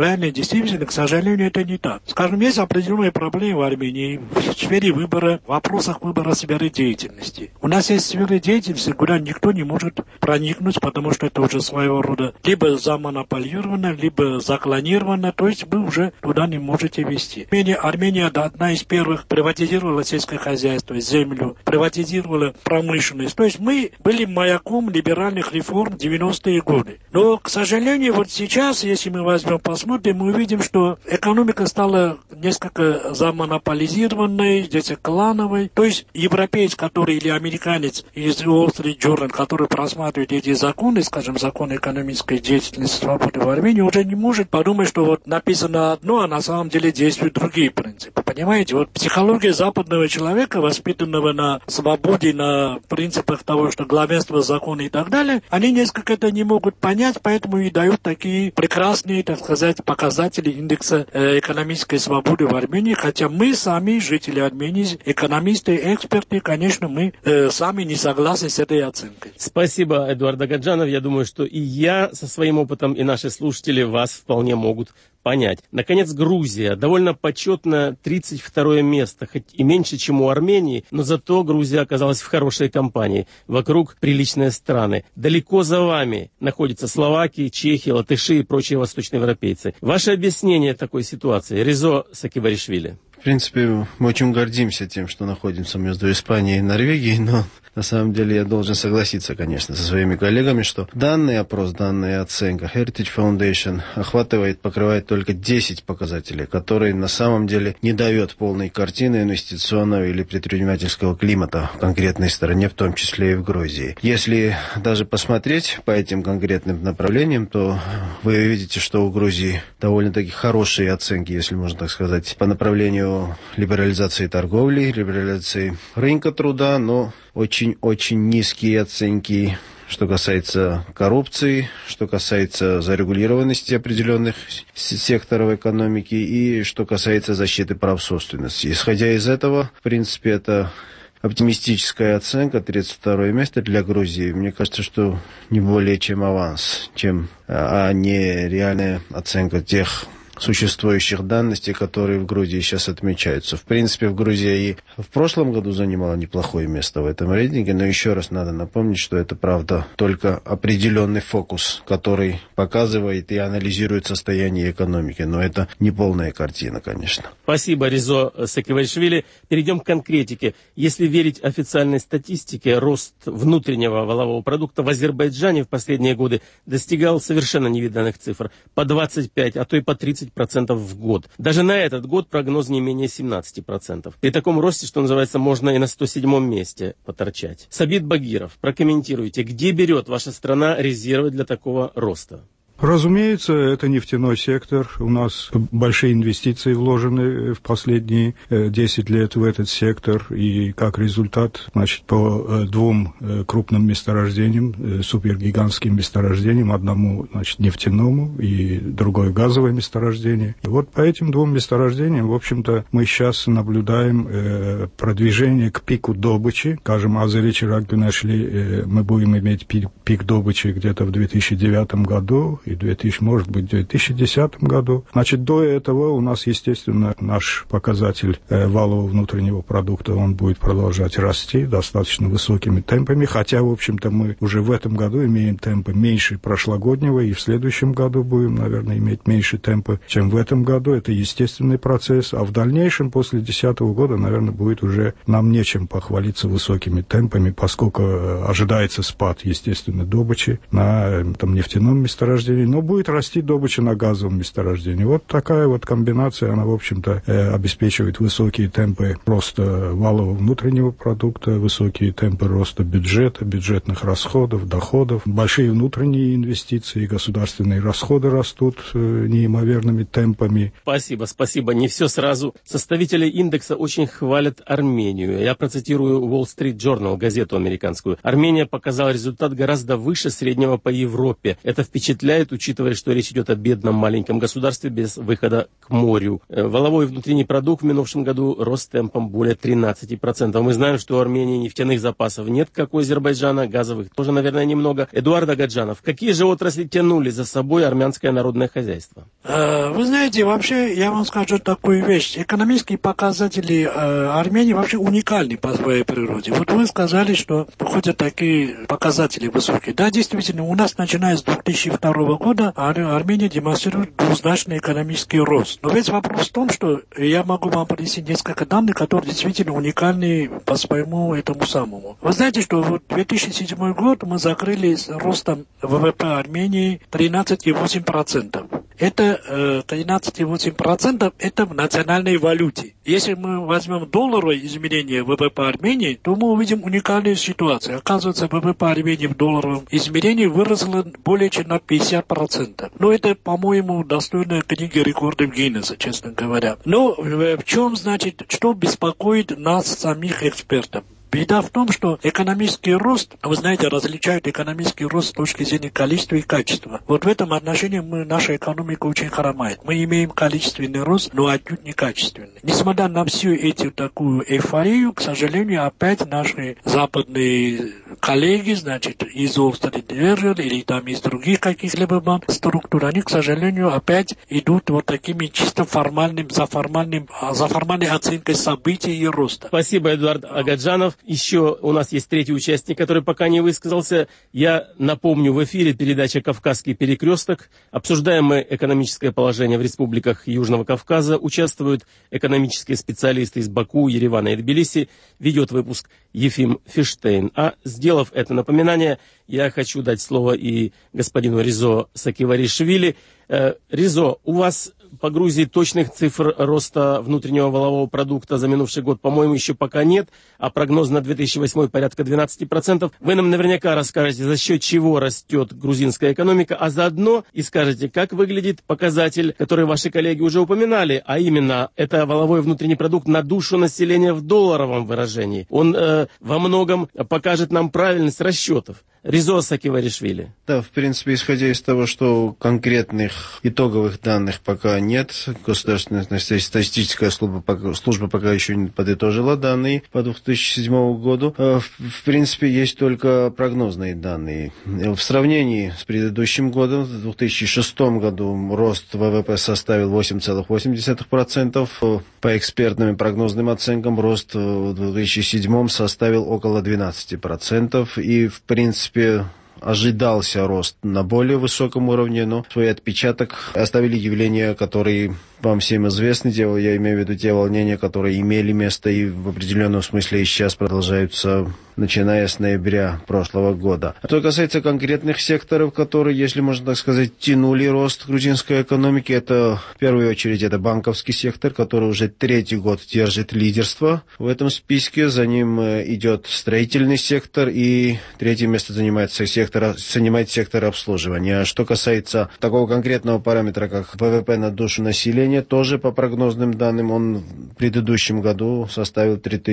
к сожалению, это не так. Скажем, есть определенные проблемы в Армении в сфере выбора, в вопросах выбора сферы деятельности. У нас есть сферы деятельности, куда никто не может проникнуть, потому что это уже своего рода либо замонополировано, либо заклонировано, то есть вы уже туда не можете вести. Армения одна из первых приватизировала сельское хозяйство, землю, приватизировала промышленность. То есть мы были маяком либеральных реформ 90-е годы. Но, к сожалению, сейчас, если мы посмотрим, мы увидим, что экономика стала несколько замонополизированной, здесь клановой. То есть европеец, или американец из Wall Street Journal, который просматривает эти законы, скажем, законы экономической деятельности свободы в Армении, уже не может подумать, что написано одно, а на самом деле действуют другие принципы. Понимаете, психология западного человека, воспитанного на свободе, на принципах того, что главенство закона и так далее, они несколько это не могут понять, поэтому и дают такие прекрасные, так сказать, показатели индекса экономической свободы в Армении, хотя мы сами, жители Армении, экономисты, эксперты, конечно, мы сами не согласны с этой оценкой. Спасибо, Эдуард Агаджанов. Я думаю, что и я со своим опытом, и наши слушатели вас вполне могут понять. Наконец, Грузия. Довольно почетно 32-е место, хоть и меньше, чем у Армении, но зато Грузия оказалась в хорошей компании. Вокруг приличные страны. Далеко за вами находятся Словакия, Чехия, латыши и прочие восточноевропейцы. Ваше объяснение такой ситуации, Резо Сакибаришвили? В принципе, мы очень гордимся тем, что находимся между Испанией и Норвегией, но на самом деле я должен согласиться, конечно, со своими коллегами, что данный опрос, данная оценка Heritage Foundation покрывает только 10 показателей, которые на самом деле не дают полной картины инвестиционного или предпринимательского климата в конкретной стране, в том числе и в Грузии. Если даже посмотреть по этим конкретным направлениям, то вы видите, что у Грузии довольно-таки хорошие оценки, если можно так сказать, по направлению либерализации торговли, либерализации рынка труда, но очень-очень низкие оценки что касается коррупции, что касается зарегулированности определенных секторов экономики и что касается защиты прав собственности. Исходя из этого, в принципе, это оптимистическая оценка, 32 место для Грузии. Мне кажется, что не более чем аванс, а не реальная оценка тех существующих данностей, которые в Грузии сейчас отмечаются. В принципе, в Грузии и в прошлом году занимала неплохое место в этом рейтинге, но еще раз надо напомнить, что это, правда, только определенный фокус, который показывает и анализирует состояние экономики, но это не полная картина, конечно. Спасибо, Резо Сакиваришвили. Перейдем к конкретике. Если верить официальной статистике, рост внутреннего валового продукта в Азербайджане в последние годы достигал совершенно невиданных цифр. По 25, а то и по 30% в год. Даже на этот год прогноз не менее 17%. При таком росте, что называется, можно и на 107-м месте поторчать. Сабит Багиров, прокомментируйте, где берет ваша страна резервы для такого роста? Разумеется, это нефтяной сектор. У нас большие инвестиции вложены в последние 10 лет в этот сектор. И как результат, значит, по двум крупным месторождениям, супергигантским месторождениям, одному, значит, нефтяному и другое газовое месторождение. И вот по этим двум месторождениям, в общем-то, мы сейчас наблюдаем продвижение к пику добычи. Скажем, Азери-Чирак-Гюнешли мы будем иметь пик добычи где-то в 2009 году. И может быть, в 2010 году. Значит, до этого у нас, естественно, наш показатель валового внутреннего продукта, он будет продолжать расти достаточно высокими темпами, хотя, в общем-то, мы уже в этом году имеем темпы меньше прошлогоднего, и в следующем году будем, наверное, иметь меньше темпы, чем в этом году. Это естественный процесс, а в дальнейшем, после 2010 года, наверное, будет уже нам нечем похвалиться высокими темпами, поскольку ожидается спад, естественно, добычи на там, нефтяном месторождении, но будет расти добыча на газовом месторождении. Вот такая вот комбинация, она, в общем-то, обеспечивает высокие темпы роста валового внутреннего продукта, высокие темпы роста бюджета, бюджетных расходов, доходов, большие внутренние инвестиции, государственные расходы растут неимоверными темпами. Спасибо. Не все сразу. Составители индекса очень хвалят Армению. Я процитирую Wall Street Journal, газету американскую. Армения показала результат гораздо выше среднего по Европе. Это впечатляет, учитывая, что речь идет о бедном маленьком государстве без выхода к морю. Валовой внутренний продукт в минувшем году рос темпом более 13%. Мы знаем, что у Армении нефтяных запасов нет, как у Азербайджана, газовых тоже, наверное, немного. Эдуард Агаджанов, какие же отрасли тянули за собой армянское народное хозяйство? Вы знаете, вообще, я вам скажу такую вещь. Экономические показатели Армении вообще уникальны по своей природе. Вот вы сказали, что выходят такие показатели высокие. Да, действительно, у нас, начиная с 2002 года, Армения демонстрирует двузначный экономический рост. Но весь вопрос в том, что я могу вам принести несколько данных, которые действительно уникальны по своему этому самому. Вы знаете, что вот 2007 год мы закрыли с ростом ВВП Армении 13,8%. Это 13,8% это в национальной валюте. Если мы возьмем долларовое измерение ВВП Армении, то мы увидим уникальную ситуацию. Оказывается, ВВП Армении в долларовом измерении выросло более чем на 50%. Но это, по-моему, достойная книга рекордов Гиннесса, честно говоря. Но в чем, значит, что беспокоит нас, самих экспертов? Беда в том, что экономический рост, вы знаете, различают экономический рост с точки зрения количества и качества. Вот в этом отношении наша экономика очень хромает. Мы имеем количественный рост, но отнюдь не качественный. Несмотря на всю эту такую эйфорию, к сожалению, опять наши западные коллеги, значит, из Wall Street Journal или там из других каких-либо структур, они, к сожалению, опять идут вот такими чисто за формальной оценкой событий и роста. Спасибо, Эдуард Агаджанов. Еще у нас есть третий участник, который пока не высказался. Я напомню, в эфире передача «Кавказский перекресток». Обсуждаем мы экономическое положение в республиках Южного Кавказа. Участвуют экономические специалисты из Баку, Еревана и Тбилиси. Ведет выпуск Ефим Фиштейн. А сделав это напоминание, я хочу дать слово и господину Резо Сакиваришвили. Резо, у вас по Грузии точных цифр роста внутреннего валового продукта за минувший год, по-моему, еще пока нет, а прогноз на 2008 порядка 12%. Вы нам наверняка расскажете, за счет чего растет грузинская экономика, а заодно и скажете, как выглядит показатель, который ваши коллеги уже упоминали, а именно это валовой внутренний продукт на душу населения в долларовом выражении. Он во многом покажет нам правильность расчетов. Резо Сакиваришвили. Да, в принципе, исходя из того, что конкретных итоговых данных пока нет, Государственная статистическая служба пока еще не подытожила данные по 2007 году. В принципе, есть только прогнозные данные. В сравнении с предыдущим годом, в 2006 году рост ВВП составил 8,8%. По экспертным и прогнозным оценкам рост в 2007 составил около 12%. И, в принципе, ожидался рост на более высоком уровне, но свой отпечаток оставили явления, которые вам всем известны. Я имею в виду те волнения, которые имели место и в определенном смысле и сейчас продолжаются, начиная с ноября прошлого года. Что касается конкретных секторов, которые, если можно так сказать, тянули рост грузинской экономики, это в первую очередь это банковский сектор, который уже третий год держит лидерство в этом списке. За ним идет строительный сектор, и третье место занимает сектор обслуживания. Что касается такого конкретного параметра, как ВВП на душу населения, тоже по прогнозным данным он в предыдущем году составил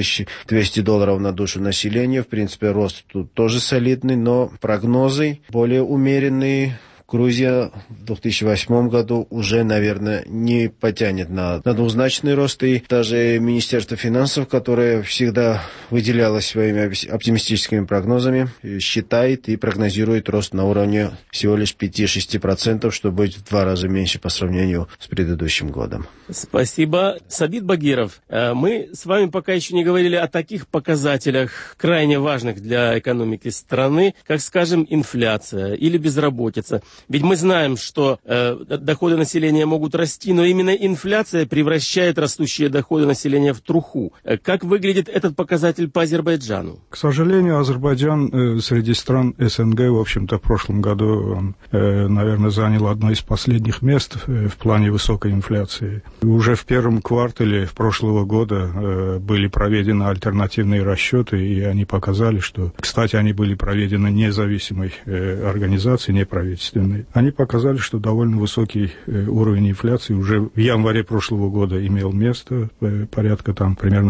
$3200 на душу населения. В принципе, рост тут тоже солидный, но прогнозы более умеренные. Грузия в 2008 году уже, наверное, не потянет на двузначный рост. И даже Министерство финансов, которое всегда выделялось своими оптимистическими прогнозами, считает и прогнозирует рост на уровне всего лишь 5-6%, что будет в 2 раза меньше по сравнению с предыдущим годом. Спасибо. Сабит Багиров, мы с вами пока еще не говорили о таких показателях, крайне важных для экономики страны, как, скажем, инфляция или безработица. Ведь мы знаем, что доходы населения могут расти, но именно инфляция превращает растущие доходы населения в труху. Как выглядит этот показатель по Азербайджану? К сожалению, Азербайджан среди стран СНГ, в общем-то, в прошлом году, он, наверное, занял одно из последних мест в плане высокой инфляции. Уже в первом квартале прошлого года были проведены альтернативные расчеты, и они показали, что, кстати, они были проведены независимой организацией, неправительственной. Они показали, что довольно высокий уровень инфляции уже в январе прошлого года имел место, порядка там примерно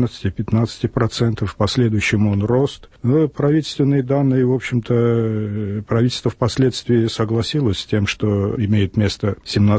14-15%. В последующем он рост. Но правительственные данные, в общем-то, правительство впоследствии согласилось с тем, что имеет место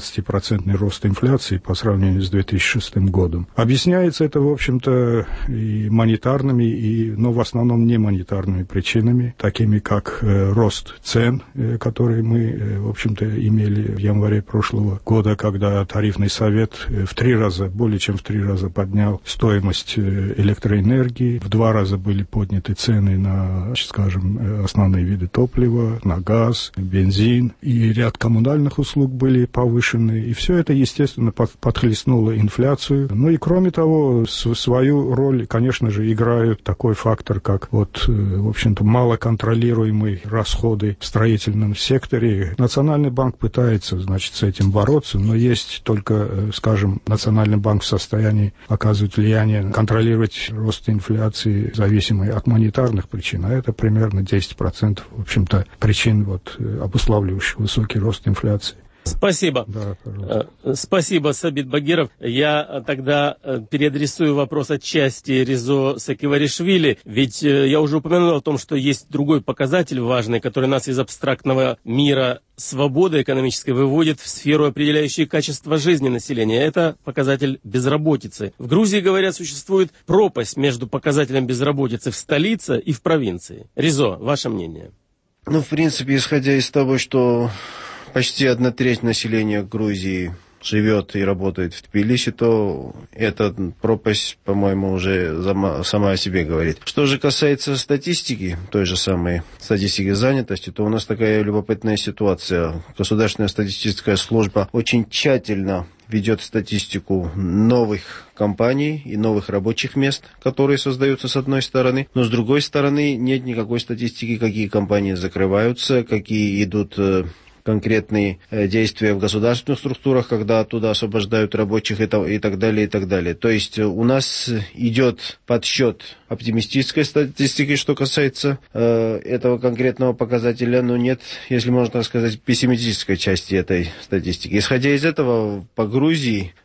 17% рост инфляции по сравнению с 2006 годом. Объясняется это, в общем-то, и монетарными, но в основном не монетарными причинами, такими как рост цен, которые мы, в общем-то, имели в январе прошлого года, когда тарифный совет более чем в 3 раза поднял стоимость электроэнергии, в 2 раза были подняты цены на, скажем, основные виды топлива, на газ, бензин, и ряд коммунальных услуг были повышены, и все это, естественно, подхлестнуло инфляцию. Ну и, кроме того, свою роль, конечно же, играют такой фактор, как, в общем-то, малоконтролируемые расходы в строительном секторе. Национальный банк пытается, значит, с этим бороться, но есть только, скажем, Национальный банк в состоянии оказывать влияние, контролировать рост инфляции, зависимой от монетарных причин, а это примерно 10%, в общем-то, причин, обуславливающих высокий рост инфляции. Спасибо. Да, спасибо, Сабит Багиров. Я тогда переадресую вопрос отчасти Резо Сакиваришвили, ведь я уже упомянул о том, что есть другой показатель важный, который нас из абстрактного мира свободы экономической выводит в сферу, определяющую качество жизни населения. Это показатель безработицы. В Грузии, говорят, существует пропасть между показателем безработицы в столице и в провинции. Резо, ваше мнение? В принципе, исходя из того, что почти 1/3 населения Грузии живет и работает в Тбилиси, то эта пропасть, по-моему, уже сама о себе говорит. Что же касается статистики, той же самой статистики занятости, то у нас такая любопытная ситуация. Государственная статистическая служба очень тщательно ведет статистику новых компаний и новых рабочих мест, которые создаются с одной стороны, но с другой стороны нет никакой статистики, какие компании закрываются, какие идут конкретные действия в государственных структурах, когда оттуда освобождают рабочих и так далее, и так далее. То есть у нас идет подсчет оптимистической статистики, что касается этого конкретного показателя, но нет, если можно так сказать, пессимистической части этой статистики. Исходя из этого, по Грузии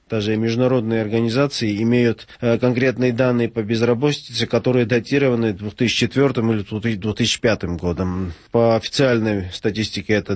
даже международные организации имеют конкретные данные по безработице, которые датированы 2004 или 2005 годом. По официальной статистике это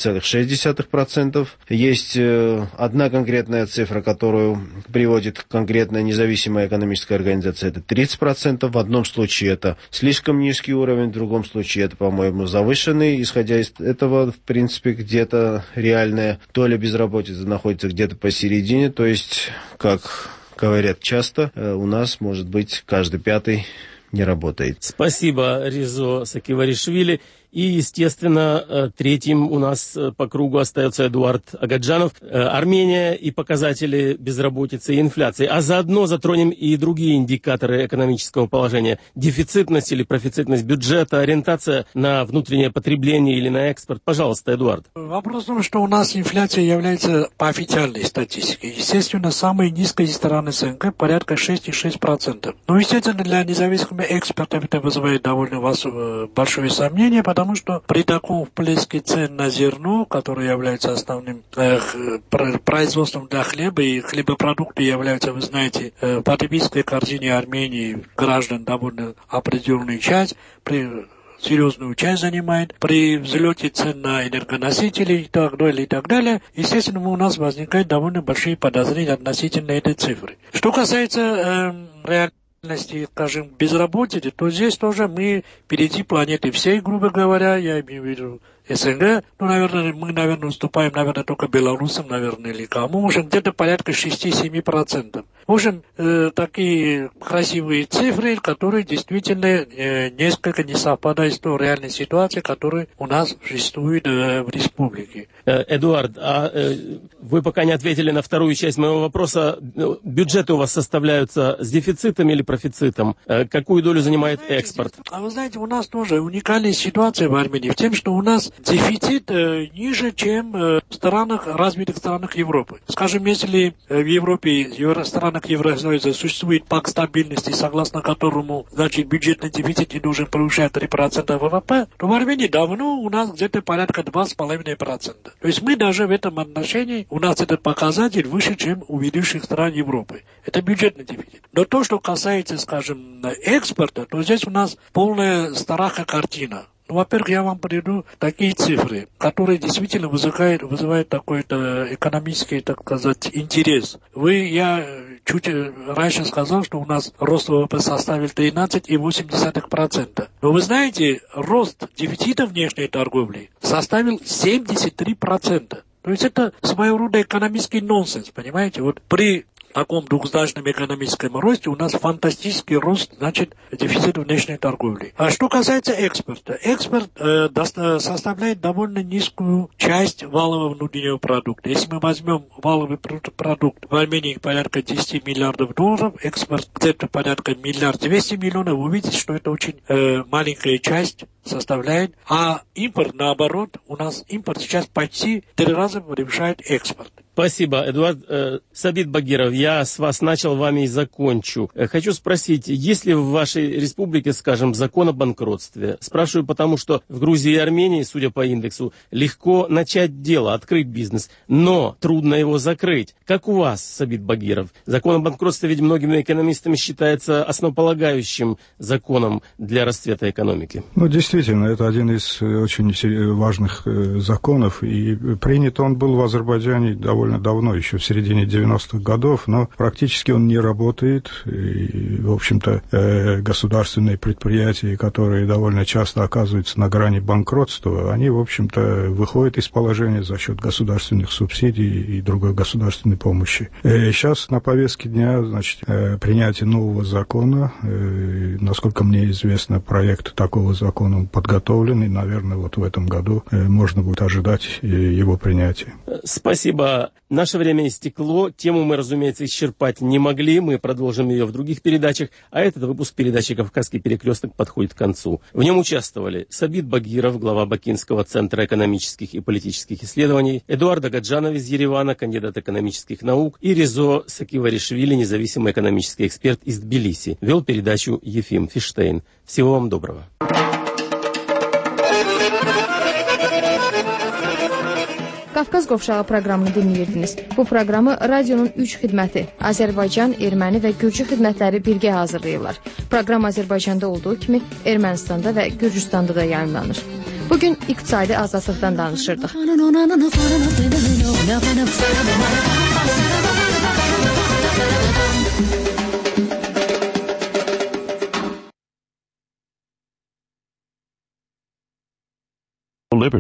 12,6%. Есть одна конкретная цифра, которую приводит конкретная независимая экономическая организация, это 30%. В одном случае это слишком низкий уровень, в другом случае это, по-моему, завышенный. Исходя из этого, в принципе, где-то реальная доля безработицы находится где-то посередине. То есть, как говорят часто, у нас, может быть, каждый пятый не работает. Спасибо, Резо Сакиваришвили. И, естественно, третьим у нас по кругу остается Эдуард Агаджанов. Армения и показатели безработицы и инфляции. А заодно затронем и другие индикаторы экономического положения. Дефицитность или профицитность бюджета, ориентация на внутреннее потребление или на экспорт. Пожалуйста, Эдуард. Вопрос в том, что у нас инфляция является по официальной статистике. Естественно, самой низкой стороны СНГ порядка 6,6%. Но, естественно, для независимых экспертов это вызывает довольно большое сомнение, потому что при таком всплеске цен на зерно, которое является основным производством для хлеба, и хлебопродукты являются, вы знаете, в потребительской корзине Армении граждан довольно определенную часть, серьезную часть занимает. При взлете цен на энергоносители и так далее, естественно, у нас возникают довольно большие подозрения относительно этой цифры. Что касается реальности, скажем, безработицы, то здесь тоже мы впереди планеты всей, грубо говоря, я имею в виду СНГ, мы, уступаем, только белорусам, или кому, в общем, где-то порядка 6-7%. В общем, такие красивые цифры, которые действительно несколько не совпадают с той реальной ситуацией, которая у нас существует в республике. Эдуард, вы пока не ответили на вторую часть моего вопроса. Бюджеты у вас составляются с дефицитом или профицитом? Какую долю занимает экспорт? Вы знаете, у нас тоже уникальная ситуация в Армении в том, что у нас дефицит ниже, чем в развитых странах Европы. Скажем, если в Европе, в странах Евросоюза существует пакт стабильности, согласно которому, значит, бюджетный дефицит не должен превышать 3% ВВП, то в Армении давно у нас где-то порядка 2,5%. То есть мы даже в этом отношении, у нас этот показатель выше, чем у ведущих стран Европы. Это бюджетный дефицит. Но то, что касается, скажем, экспорта, то здесь у нас полная страха картина. Во-первых, я вам приведу такие цифры, которые действительно вызывают такой-то экономический, так сказать, интерес. Я чуть раньше сказал, что у нас рост ВВП составил 13,8%. Но вы знаете, рост дефицита внешней торговли составил 73%. То есть это своего рода экономический нонсенс, понимаете? Вот при таком двухзначном экономическом росте у нас фантастический рост, значит, дефицита внешней торговли. А что касается экспорта, экспорт составляет довольно низкую часть валового внутреннего продукта. Если мы возьмем валовый продукт в Армении порядка 10 миллиардов долларов, экспорт где-то порядка 1 200 миллионов, вы увидите, что это очень маленькая часть составляет, а импорт, наоборот, у нас импорт сейчас почти 3 раза превышает экспорт. Спасибо, Эдуард. Сабит Багиров, я с вас начал, вами и закончу. Хочу спросить, есть ли в вашей республике, скажем, закон о банкротстве? Спрашиваю, потому что в Грузии и Армении, судя по индексу, легко начать дело, открыть бизнес, но трудно его закрыть. Как у вас, Сабит Багиров? Закон о банкротстве ведь многими экономистами считается основополагающим законом для расцвета экономики. Действительно, это один из очень важных законов, и принят он был в Азербайджане довольно давно, еще в середине 90-х годов, но практически он не работает, и, в общем-то, государственные предприятия, которые довольно часто оказываются на грани банкротства, они, в общем-то, выходят из положения за счет государственных субсидий и другой государственной помощи. Сейчас на повестке дня, значит, принятие нового закона, насколько мне известно, проект такого закона подготовлен, и, наверное, вот в этом году можно будет ожидать его принятия. Спасибо. Наше время истекло. Тему мы, разумеется, исчерпать не могли. Мы продолжим ее в других передачах. А этот выпуск передачи «Кавказский перекресток» подходит к концу. В нем участвовали Сабит Багиров, глава Бакинского центра экономических и политических исследований, Эдуард Агаджанов из Еревана, кандидат экономических наук, и Резо Сакиваришвили, независимый экономический эксперт из Тбилиси. Вел передачу Ефим Фиштейн. Всего вам доброго. Qafqaz Qovşağı proqramını dinləyirdiniz. Bu proqramı radionun 3 xidməti, Azərbaycan, Erməni və Gürcü xidmətləri birgə hazırlayırlar. Proqram Azərbaycanda olduğu kimi Ermənistanda və Gürcüstanda da yayımlanır. Bugün iqtisadi azadlıqdan danışırdıq.